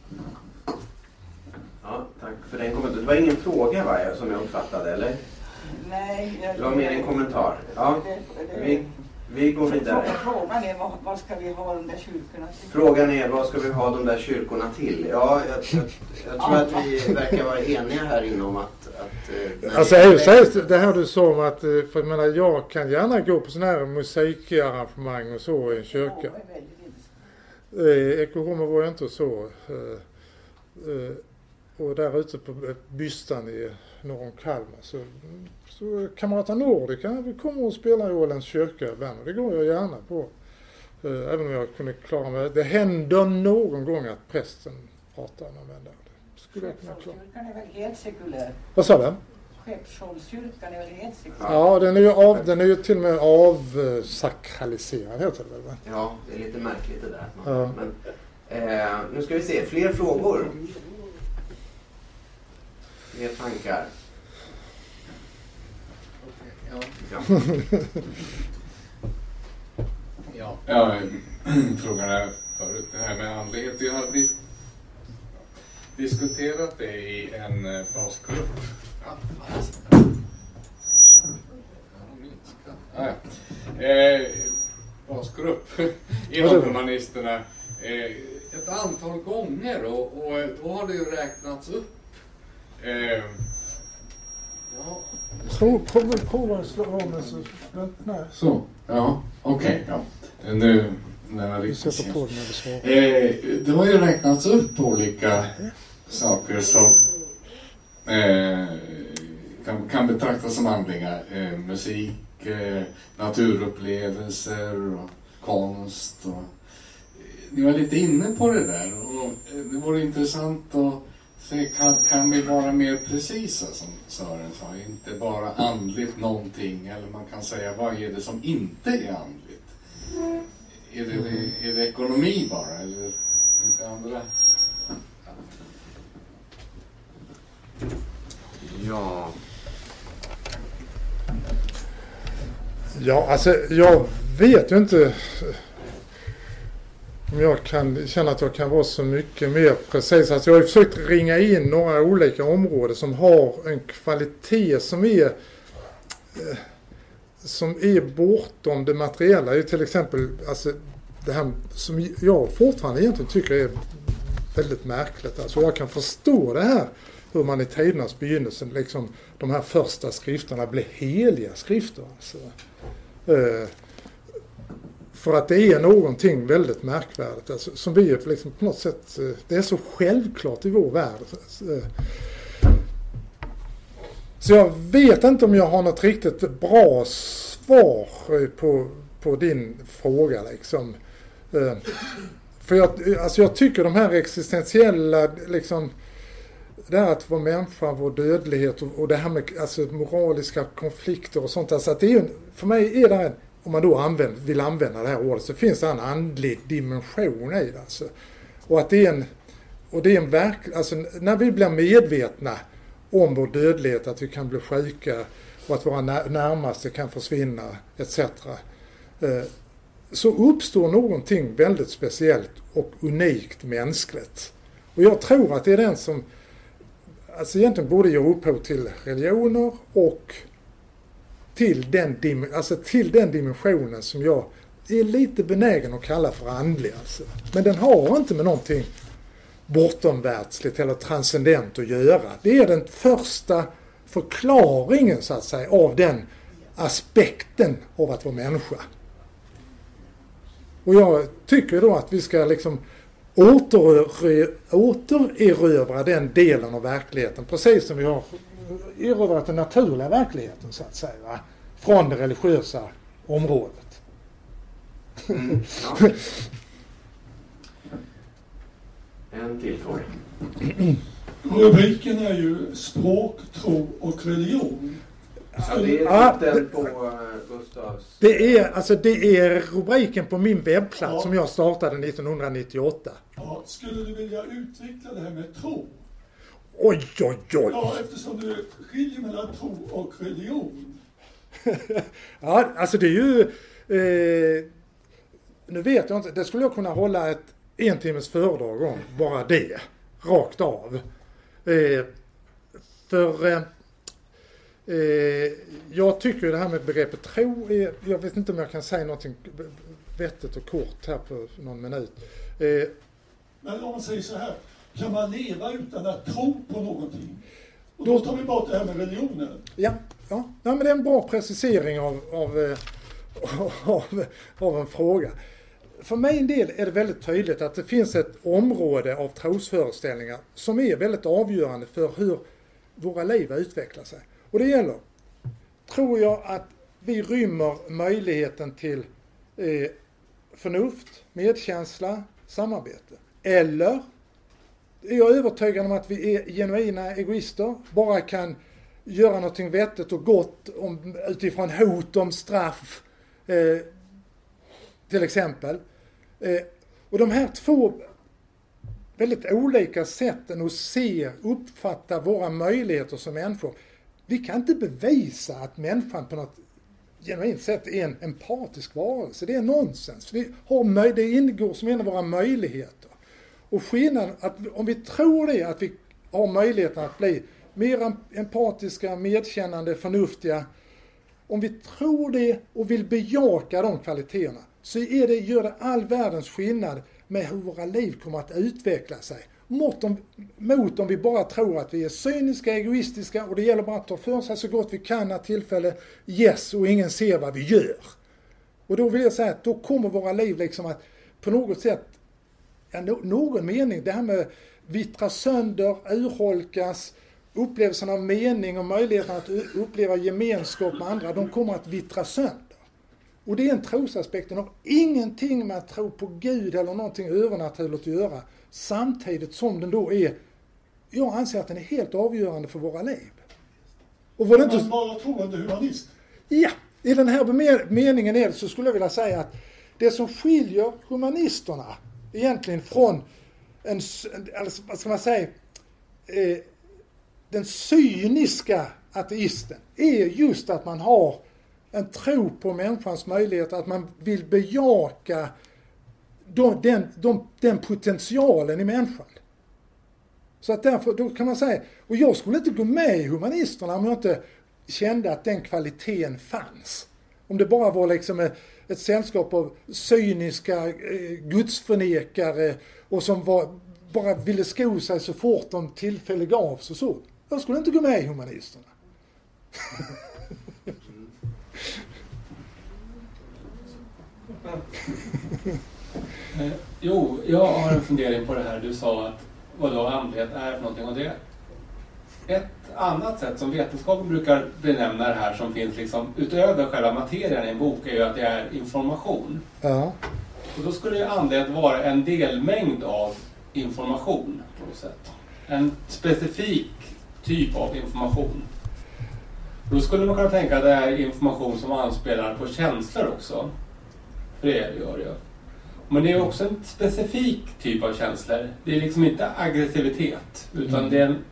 Ja, tack för den kommentaren. Det var ingen fråga va, som jag uppfattade, eller? Nej. Det var mer en kommentar. Ja, vi går vidare. Frågan är vad ska vi ha de där kyrkorna till? Frågan är vad ska vi ha de där kyrkorna till? Ja, jag tror att vi verkar vara eniga här inom att alltså det här du sa om att, för jag menar, jag kan gärna gå på sådana här musikarrangemang och så i en kyrka. Ecce homo var jag inte så. Och där ute på Bystan i norr om Kalmar så Kamerata Nordica vi kommer och spela i Ålands kyrka ibland. Det går jag gärna på. Även om jag kunde klara mig. Det händer någon gång att prästen pratar med mig där. Skulle jag kunna klara. Skeppsholmskyrkan är väl helt sekulär? Vad sa du? Skeppsholmskyrkan är väl helt sekulär? Ja, den är ju till och med avsakraliserad heter det väl? Ja, det är lite märkligt det där. Ja. Men, nu ska vi se, fler frågor. Mer tankar. Ja, frågan är förut det här med andlighet. Jag har diskuterat det i en basgrupp. Basgrupp inom humanisterna ett antal gånger och då har det ju räknats upp. Prova att slå av med så, ja, okej. Ja. Nu när jag riktigt det har ju räknats upp olika saker som kan betraktas som handlingar. Musik, naturupplevelser och konst. Och, ni var lite inne på det där och det vore intressant att se, kan vi vara mer precisa som Sören sa, inte bara andligt någonting, eller man kan säga vad är det som inte är andligt? Är det ekonomi bara eller inte andra? Ja, alltså jag vet ju inte om jag kan känna att jag kan vara så mycket mer precis. Alltså jag har försökt ringa in några olika områden som har en kvalitet som är bortom det materiella. Det är till exempel alltså, det här som jag fortfarande egentligen tycker är väldigt märkligt. Alltså jag kan förstå det här hur man i tidernas begynnelse liksom de här första skrifterna blev heliga skrifter. Alltså. För att det är någonting väldigt märkvärdigt. Alltså, som vi liksom på något sätt, det är så självklart i vår värld. Så jag vet inte om jag har något riktigt bra svar på din fråga. Liksom. För jag tycker de här existentiella, liksom, det här att vara människa, vår dödlighet och det här med alltså, moraliska konflikter och sånt. Alltså att det är för mig är det, om man då vill använda det här ordet, så finns det en andlig dimension i det. Alltså. Och att det är en verklig, alltså när vi blir medvetna om vår dödlighet, att vi kan bli sjuka och att våra närmaste kan försvinna etc. Så uppstår någonting väldigt speciellt och unikt mänskligt. Och jag tror att det är den som alltså egentligen borde ge upphov till religioner och till den dimensionen som jag är lite benägen att kalla för andlig. Alltså. Men den har inte med någonting bortomvärldsligt eller transcendent att göra. Det är den första förklaringen så att säga av den aspekten av att vara människa. Och jag tycker då att vi ska liksom återerövra den delen av verkligheten, precis som vi har erövrat den naturliga verkligheten så att säga, va? Från det religiösa området. Ja. En till fråga. Rubriken är ju språk, tro och religion. Ja, det är titeln på Gustavs... Det är rubriken på min webbplats som jag startade 1998. Ja, skulle du vilja utveckla det här med tro? Oj. Ja, eftersom du skiljer mellan tro och religion. Ja, alltså det är ju... nu vet jag inte, det skulle jag kunna hålla ett 1 timmes föredrag om, bara det. Rakt av. Jag tycker det här med begreppet tro är, jag vet inte om jag kan säga någonting vettigt och kort här på någon minut. Men om man säger så här, kan man leva utan att tro på någonting? Och då tar vi bort det här med religionen. Ja, men det är en bra precisering av en fråga. För mig en del är det väldigt tydligt att det finns ett område av trosföreställningar som är väldigt avgörande för hur våra liv utvecklar sig. Och det gäller, tror jag, att vi rymmer möjligheten till förnuft, medkänsla, samarbete. Eller är jag övertygad om att vi är genuina egoister, bara kan göra någonting vettigt och gott utifrån hot om straff, till exempel. Och de här två väldigt olika sätten att uppfatta våra möjligheter som människor. Vi kan inte bevisa att människan på något genuint sätt är en empatisk varelse. Det är nonsens. Det ingår som en av våra möjligheter. Och skillnaden, att om vi tror det, att vi har möjligheten att bli mer empatiska, medkännande, förnuftiga. Om vi tror det och vill bejaka de kvaliteterna, så gör det all världens skillnad med hur våra liv kommer att utveckla sig. Mot om vi bara tror att vi är cyniska, egoistiska och det gäller bara att ta för sig så gott vi kan när tillfälle och ingen ser vad vi gör. Och då vill jag säga att då kommer våra liv liksom att på något sätt, någon mening, det här med vittra sönder, urholkas, upplevelsen av mening och möjligheten att uppleva gemenskap med andra, de kommer att vittra sönder. Och det är en trosaspekt, den har ingenting med att tro på Gud eller någonting övernaturligt att göra. Samtidigt som den då jag anser att den är helt avgörande för våra liv. Och var det inte... Man vara troende humanist? Ja, i den här meningen så skulle jag vilja säga att det som skiljer humanisterna egentligen från vad ska man säga, den cyniska ateisten är just att man har en tro på människans möjligheter, att man vill bejaka den potentialen i människan. Så att därför, då kan man säga, och jag skulle inte gå med i humanisterna om jag inte kände att den kvaliteten fanns. Om det bara var liksom ett sällskap av cyniska gudsförnekare och som bara ville sko sig så fort de tillfälle gavs och så. Jag skulle inte gå med i humanisterna. Jo, jag har en fundering på det här. Du sa att vad andlighet är för någonting, och det ett annat sätt som vetenskapen brukar benämna det här, som finns liksom utöver själva materien i en bok, är ju att det är information. Ja. Och då skulle ju andlighet vara en delmängd av information på något sätt. En specifik typ av information. Då skulle man kunna tänka att det är information som anspelar på känslor också. För det gör det. Men det är också en specifik typ av känslor. Det är liksom inte aggressivitet. Utan det är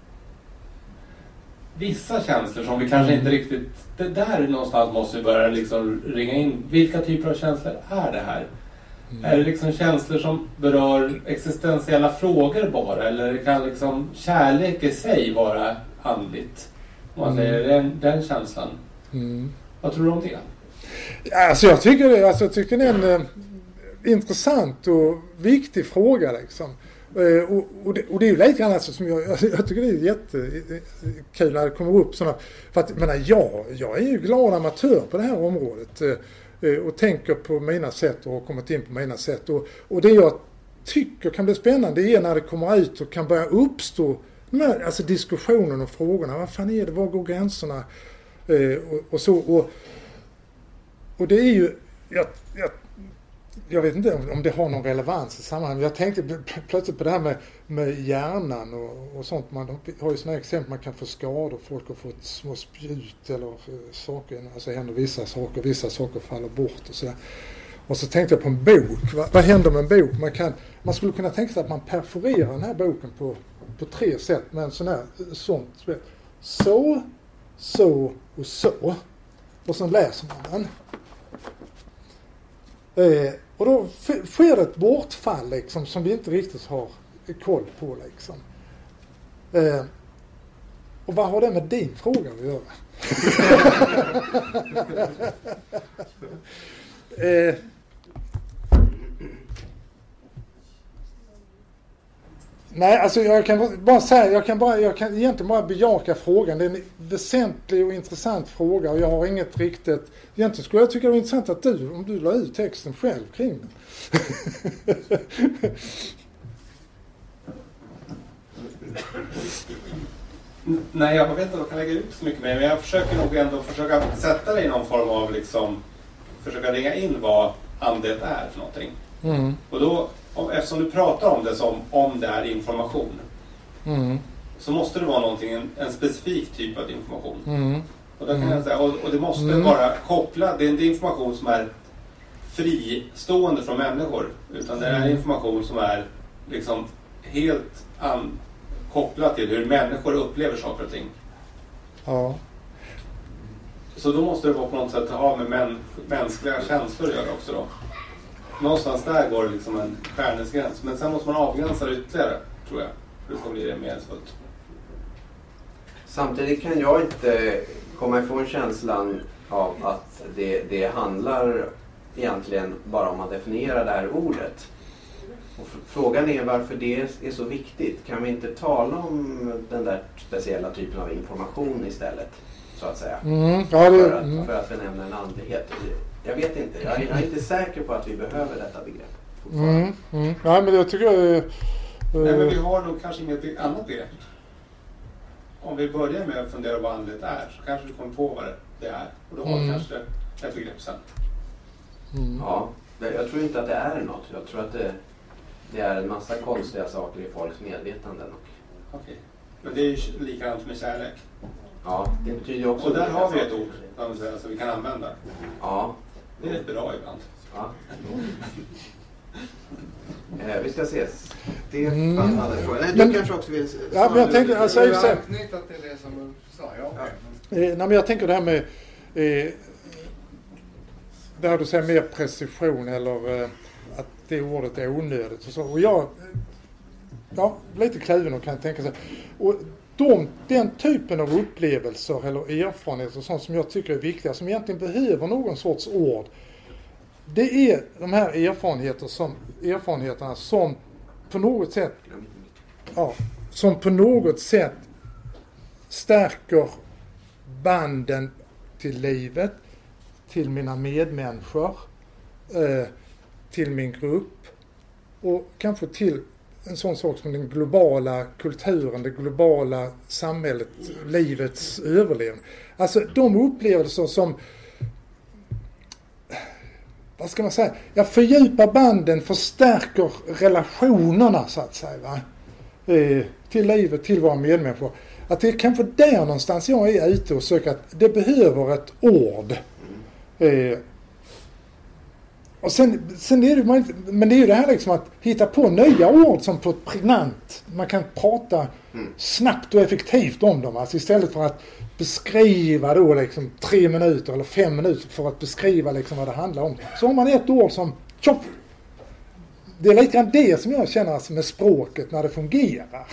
vissa känslor som vi kanske inte riktigt... Det där någonstans måste vi börja liksom ringa in. Vilka typer av känslor är det här? Är det liksom känslor som berör existentiella frågor bara? Eller kan liksom kärlek i sig vara andligt? Om man säger den känslan. Vad tror du om det? Alltså jag tycker det är en intressant och viktig fråga liksom. Och det är ju lite grann alltså som jag tycker det är jättekul när det kommer upp sådana. För att jag är ju glad amatör på det här området. Och tänker på mina sätt och har kommit in på mina sätt. Och det jag tycker kan bli spännande är när det kommer ut och kan börja uppstå alltså diskussionen och frågorna. Vad fan är det? Var går gränserna? Och så. Och det är ju... Jag vet inte om det har någon relevans i sammanhanget. Jag tänkte plötsligt på det här med hjärnan och sånt. Man har ju sådana exempel, man kan få skador, folk har fått små spjut eller saker, alltså händer vissa saker faller bort och sådär. Och så tänkte jag på en bok. Vad händer med en bok? Man skulle kunna tänka sig att man perforerar den här boken på 3 sätt med en sån här sånt. Så och så. Och så läser man den. Och då sker ett bortfall liksom, som vi inte riktigt har koll på. Liksom. Och vad har det med din fråga att göra? Nej, alltså jag kan bara säga, jag kan egentligen bara bejaka frågan. Det är en väsentlig och intressant fråga och jag har inget riktigt... Egentligen skulle jag tycka det var intressant att om du la ut texten själv kring den. Nej, jag vet inte om jag kan lägga ut så mycket mer, men jag försöker nog ändå sätta det i någon form av liksom, försöka ringa in vad andlighet är för någonting. Och då, eftersom du pratar om det som om det är information, så måste det vara någonting, en specifik typ av information. Och, där kan jag säga, och det måste vara kopplat, det är inte information som är fristående från människor, utan det är information som är liksom helt kopplat till hur människor upplever saker och ting. Ja. Så då måste det vara på något sätt att ha med mänskliga känslor att göra också då. Någonstans där går det liksom en skärningsgräns. Men sen måste man avgränsa det ytterligare, tror jag. För det ska bli det mer svårt. Samtidigt kan jag inte komma ifrån känslan av att det handlar egentligen bara om att definiera det här ordet. Och frågan är varför det är så viktigt. Kan vi inte tala om den där speciella typen av information istället, så att säga? För att benämna en andlighet. Jag vet inte. Jag är inte säker på att vi behöver detta begrepp. Nej, men jag tycker... Nej, men vi har nog kanske inget annat begrepp. Om vi börjar med att fundera vad andlighet är, så kanske vi kommer på vad det är. Och då har vi kanske ett begrepp sen. Ja, jag tror inte att det är något. Jag tror att det är en massa konstiga saker i folks medvetanden. Okej. Men det är ju likadant med kärlek. Ja, det betyder ju också... Och där har vi ett ord som vi kan använda. Ja. Det är rätt bra ibland. Ja. Vi ska ses. Det hade frågan. Nej, du kanske också vill... Ja, men jag tänker... Alltså, jag vill anknyta till det som du sa. Nej, men jag tänker det här med... där du säger mer precision eller att det ordet är onödigt. Och så. Och jag... Ja, lite kluven och kan tänka sig. Och den typen av upplevelser eller erfarenheter och sånt som jag tycker är viktiga, som egentligen behöver någon sorts ord, det är de här erfarenheterna som på något sätt stärker banden till livet, till mina medmänniskor, till min grupp och kanske till en sån sak som den globala kulturen, det globala samhället, livets överlevnad. Alltså de upplevelser som vad ska man säga, fördjupar banden, förstärker relationerna så att säga, va? Till livet, till våra medmänniskor. Att det är kanske där någonstans jag är ute och söker att det behöver ett ord. Och sen är det, men det är ju det här liksom att hitta på nya ord som på ett pregnant, man kan prata snabbt och effektivt om dem. Alltså istället för att beskriva då liksom 3 minuter eller 5 minuter för att beskriva liksom vad det handlar om. Så har man ett ord som tjopp. Det är lite grann det som jag känner alltså med språket när det fungerar.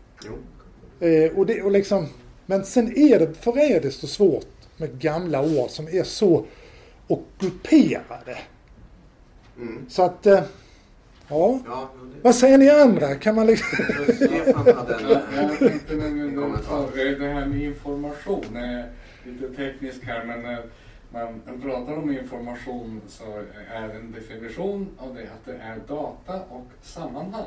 Och liksom, men sen är det förrädiskt och svårt med gamla ord som är så ockuperade. Så att, vad säger ni andra? Kan man liksom... Jag tänkte det här med information är lite tekniskt här, men när man pratar om information så är en definition av det att det är data och sammanhang.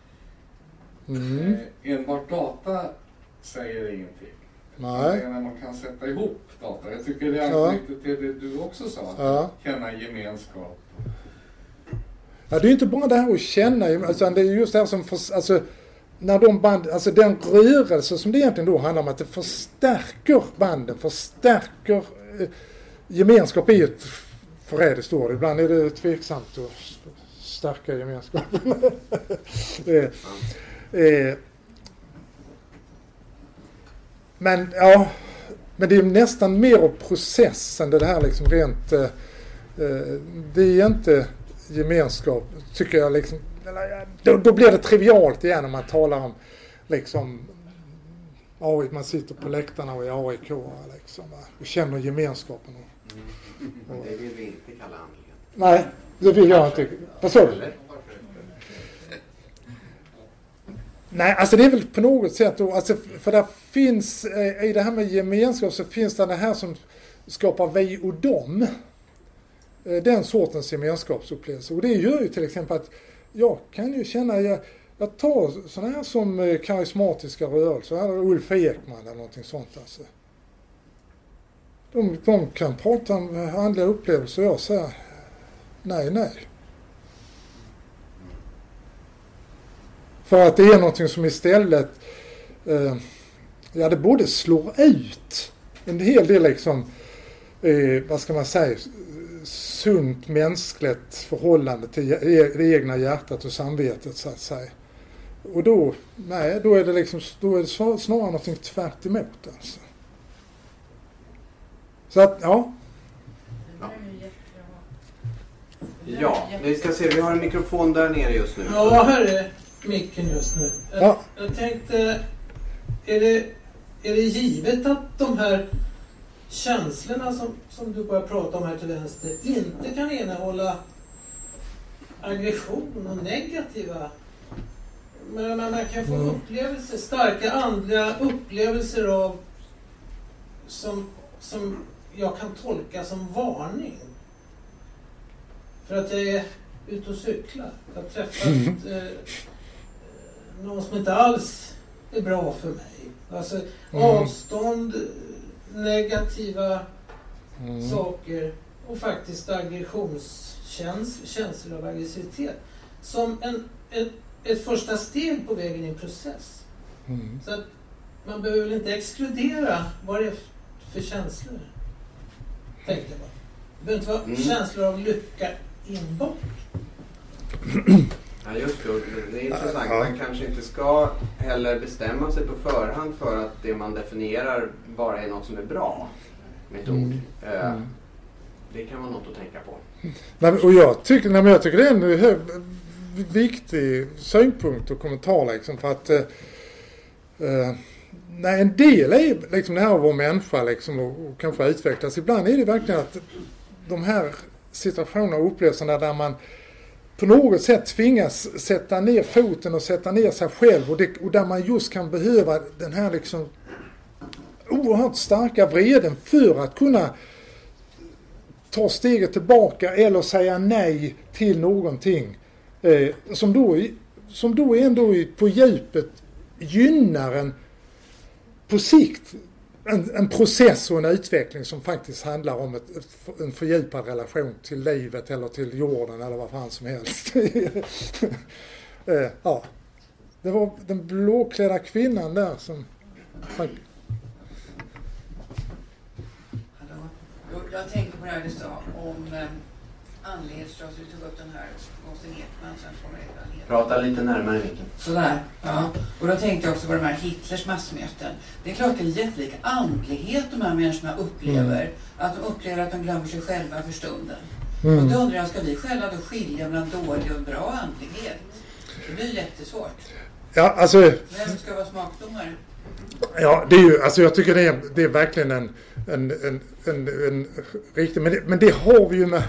Enbart data säger ingenting. Nej. Det är när man kan sätta ihop data. Jag tycker det är anknyttet till det du också sa, att känna gemenskap. Ja, det är ju inte bara det här att känna, alltså det är just det här som, alltså när de band, alltså den rörelse som det egentligen då handlar om, att det förstärker banden, förstärker gemenskap i ett förrädiskt ord. Ibland är det tveksamt att stärka gemenskapen. Men det är nästan mer av processen, det här liksom rent, det är inte gemenskap, tycker jag liksom, då blir det trivialt igen när man talar om liksom AIK, man sitter på läktarna och är AIK liksom, och känner gemenskapen. Det vill vi inte kalla andlighet. Nej, det vill jag inte. Vad sa du? Nej, alltså det är väl på något sätt då, alltså, för det finns i det här med gemenskap så finns det här som skapar vi och dem. Den sortens gemenskapsupplevelse. Och det gör ju till exempel att jag kan ju känna, jag tar sådana här som karismatiska rörelser, eller Ulf Ekman eller någonting sånt alltså. De kan prata om andliga upplevelser och jag säger nej. För att det är någonting som istället det både slår ut en hel del liksom vad ska man säga, sunt mänskligt förhållande till det egna hjärtat och samvetet så att säga. Och då är det liksom, då är det snarare någonting tvärt emot alltså. Så att, Ja, vi ska se, vi har en mikrofon där nere just nu. Ja, här är micken just nu. Jag tänkte, är det givet att de här känslorna som du börjar prata om här till vänster inte kan innehålla aggression och negativa, men man kan få upplevelser, starka andliga upplevelser av som jag kan tolka som varning för att jag är ute och cyklar. Jag har träffat någon som inte alls är bra för mig. Alltså avstånd, negativa saker och faktiskt aggressionskänslor av aggressivitet som ett första steg på vägen i en process. Så att man behöver väl inte exkludera vad det är för känslor. Tänkte jag bara. Det behöver inte vara känslor av lycka enbart. Ja, just det är intressant. Man kanske inte ska heller bestämma sig på förhand för att det man definierar bara är något som är bra med ett ord. Det kan vara något att tänka på. Och jag tycker det är en viktig synpunkt och kommentar liksom, för att en del är liksom det här av vår människa liksom, och kanske utvecklas. Ibland är det verkligen att de här situationerna och upplevelserna där man på något sätt tvingas sätta ner foten och sätta ner sig själv och där man just kan behöva den här liksom oerhört starka vreden för att kunna ta steget tillbaka eller säga nej till någonting som då ändå på djupet gynnar en på sikt en process och en utveckling som faktiskt handlar om en fördjupad relation till livet eller till jorden eller vad fan som helst. Ja. Det var den blåklädda kvinnan där som... Hallå. Jag tänkte på det här du sa om andlighetsrörelse. Du tog upp den här Måste Ekman sen formulerade. Prata lite närmare micken. Sådär, ja. Och då tänkte jag också på de här Hitlers massmöten. Det är klart det är en jättelik andlighet de här människorna upplever. Att de upplever att de glömmer sig själva för stunden. Och då undrar jag, ska vi själva då skilja mellan dålig och bra andlighet? Det blir jättesvårt. Ja, alltså... Vem ska vara smakdomare? Ja, det är ju, alltså jag tycker det är verkligen en riktig, men det har vi ju med...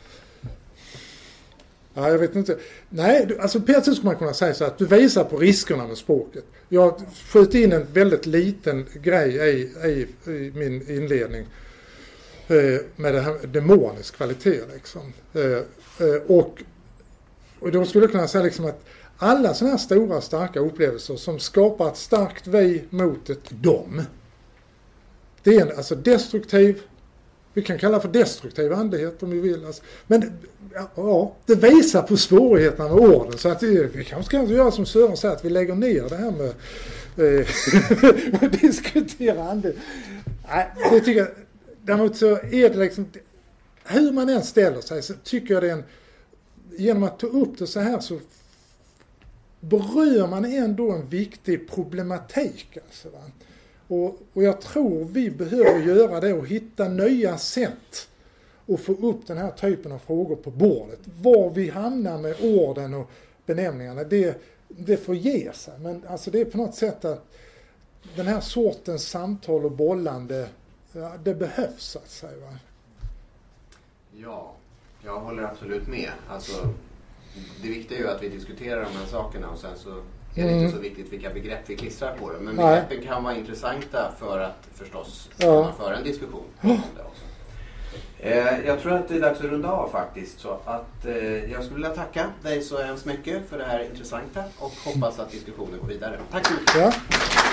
Ja, jag vet inte. Nej, alltså Peter skulle man kunna säga så att du visar på riskerna med språket. Jag sköt in en väldigt liten grej i min inledning med det här demonisk kvalitet liksom. Och då skulle jag kunna säga liksom att alla sådana här stora starka upplevelser som skapar ett starkt vi mot ett dom. Det är alltså destruktiv, vi kan kalla för destruktiv andlighet om vi vill. Alltså. Men ja, det visar på svårigheterna med orden. Så att vi kanske ska göra som Sören säger, att vi lägger ner det här med att diskutera andlighet. Nej, det tycker jag. Däremot så är det liksom, hur man än ställer sig så tycker jag det är genom att ta upp det så här så berör man ändå en viktig problematik. Alltså, va? Och jag tror vi behöver göra det och hitta nya sätt att få upp den här typen av frågor på bordet. Var vi hamnar med orden och benämningarna, det får ge sig. Men alltså det är på något sätt att den här sortens samtal och bollande, ja, det behövs så att säga. Va? Ja, jag håller absolut med. Alltså, det viktiga är ju att vi diskuterar de här sakerna och sen så är det inte så viktigt vilka begrepp vi klistrar på det. Men begreppen kan vara intressanta för att förstås föra en diskussion om det också. Jag tror att det är dags att runda av faktiskt. Så att jag skulle vilja tacka dig så hemskt mycket för det här intressanta och hoppas att diskussionen går vidare. Tack så mycket. Ja.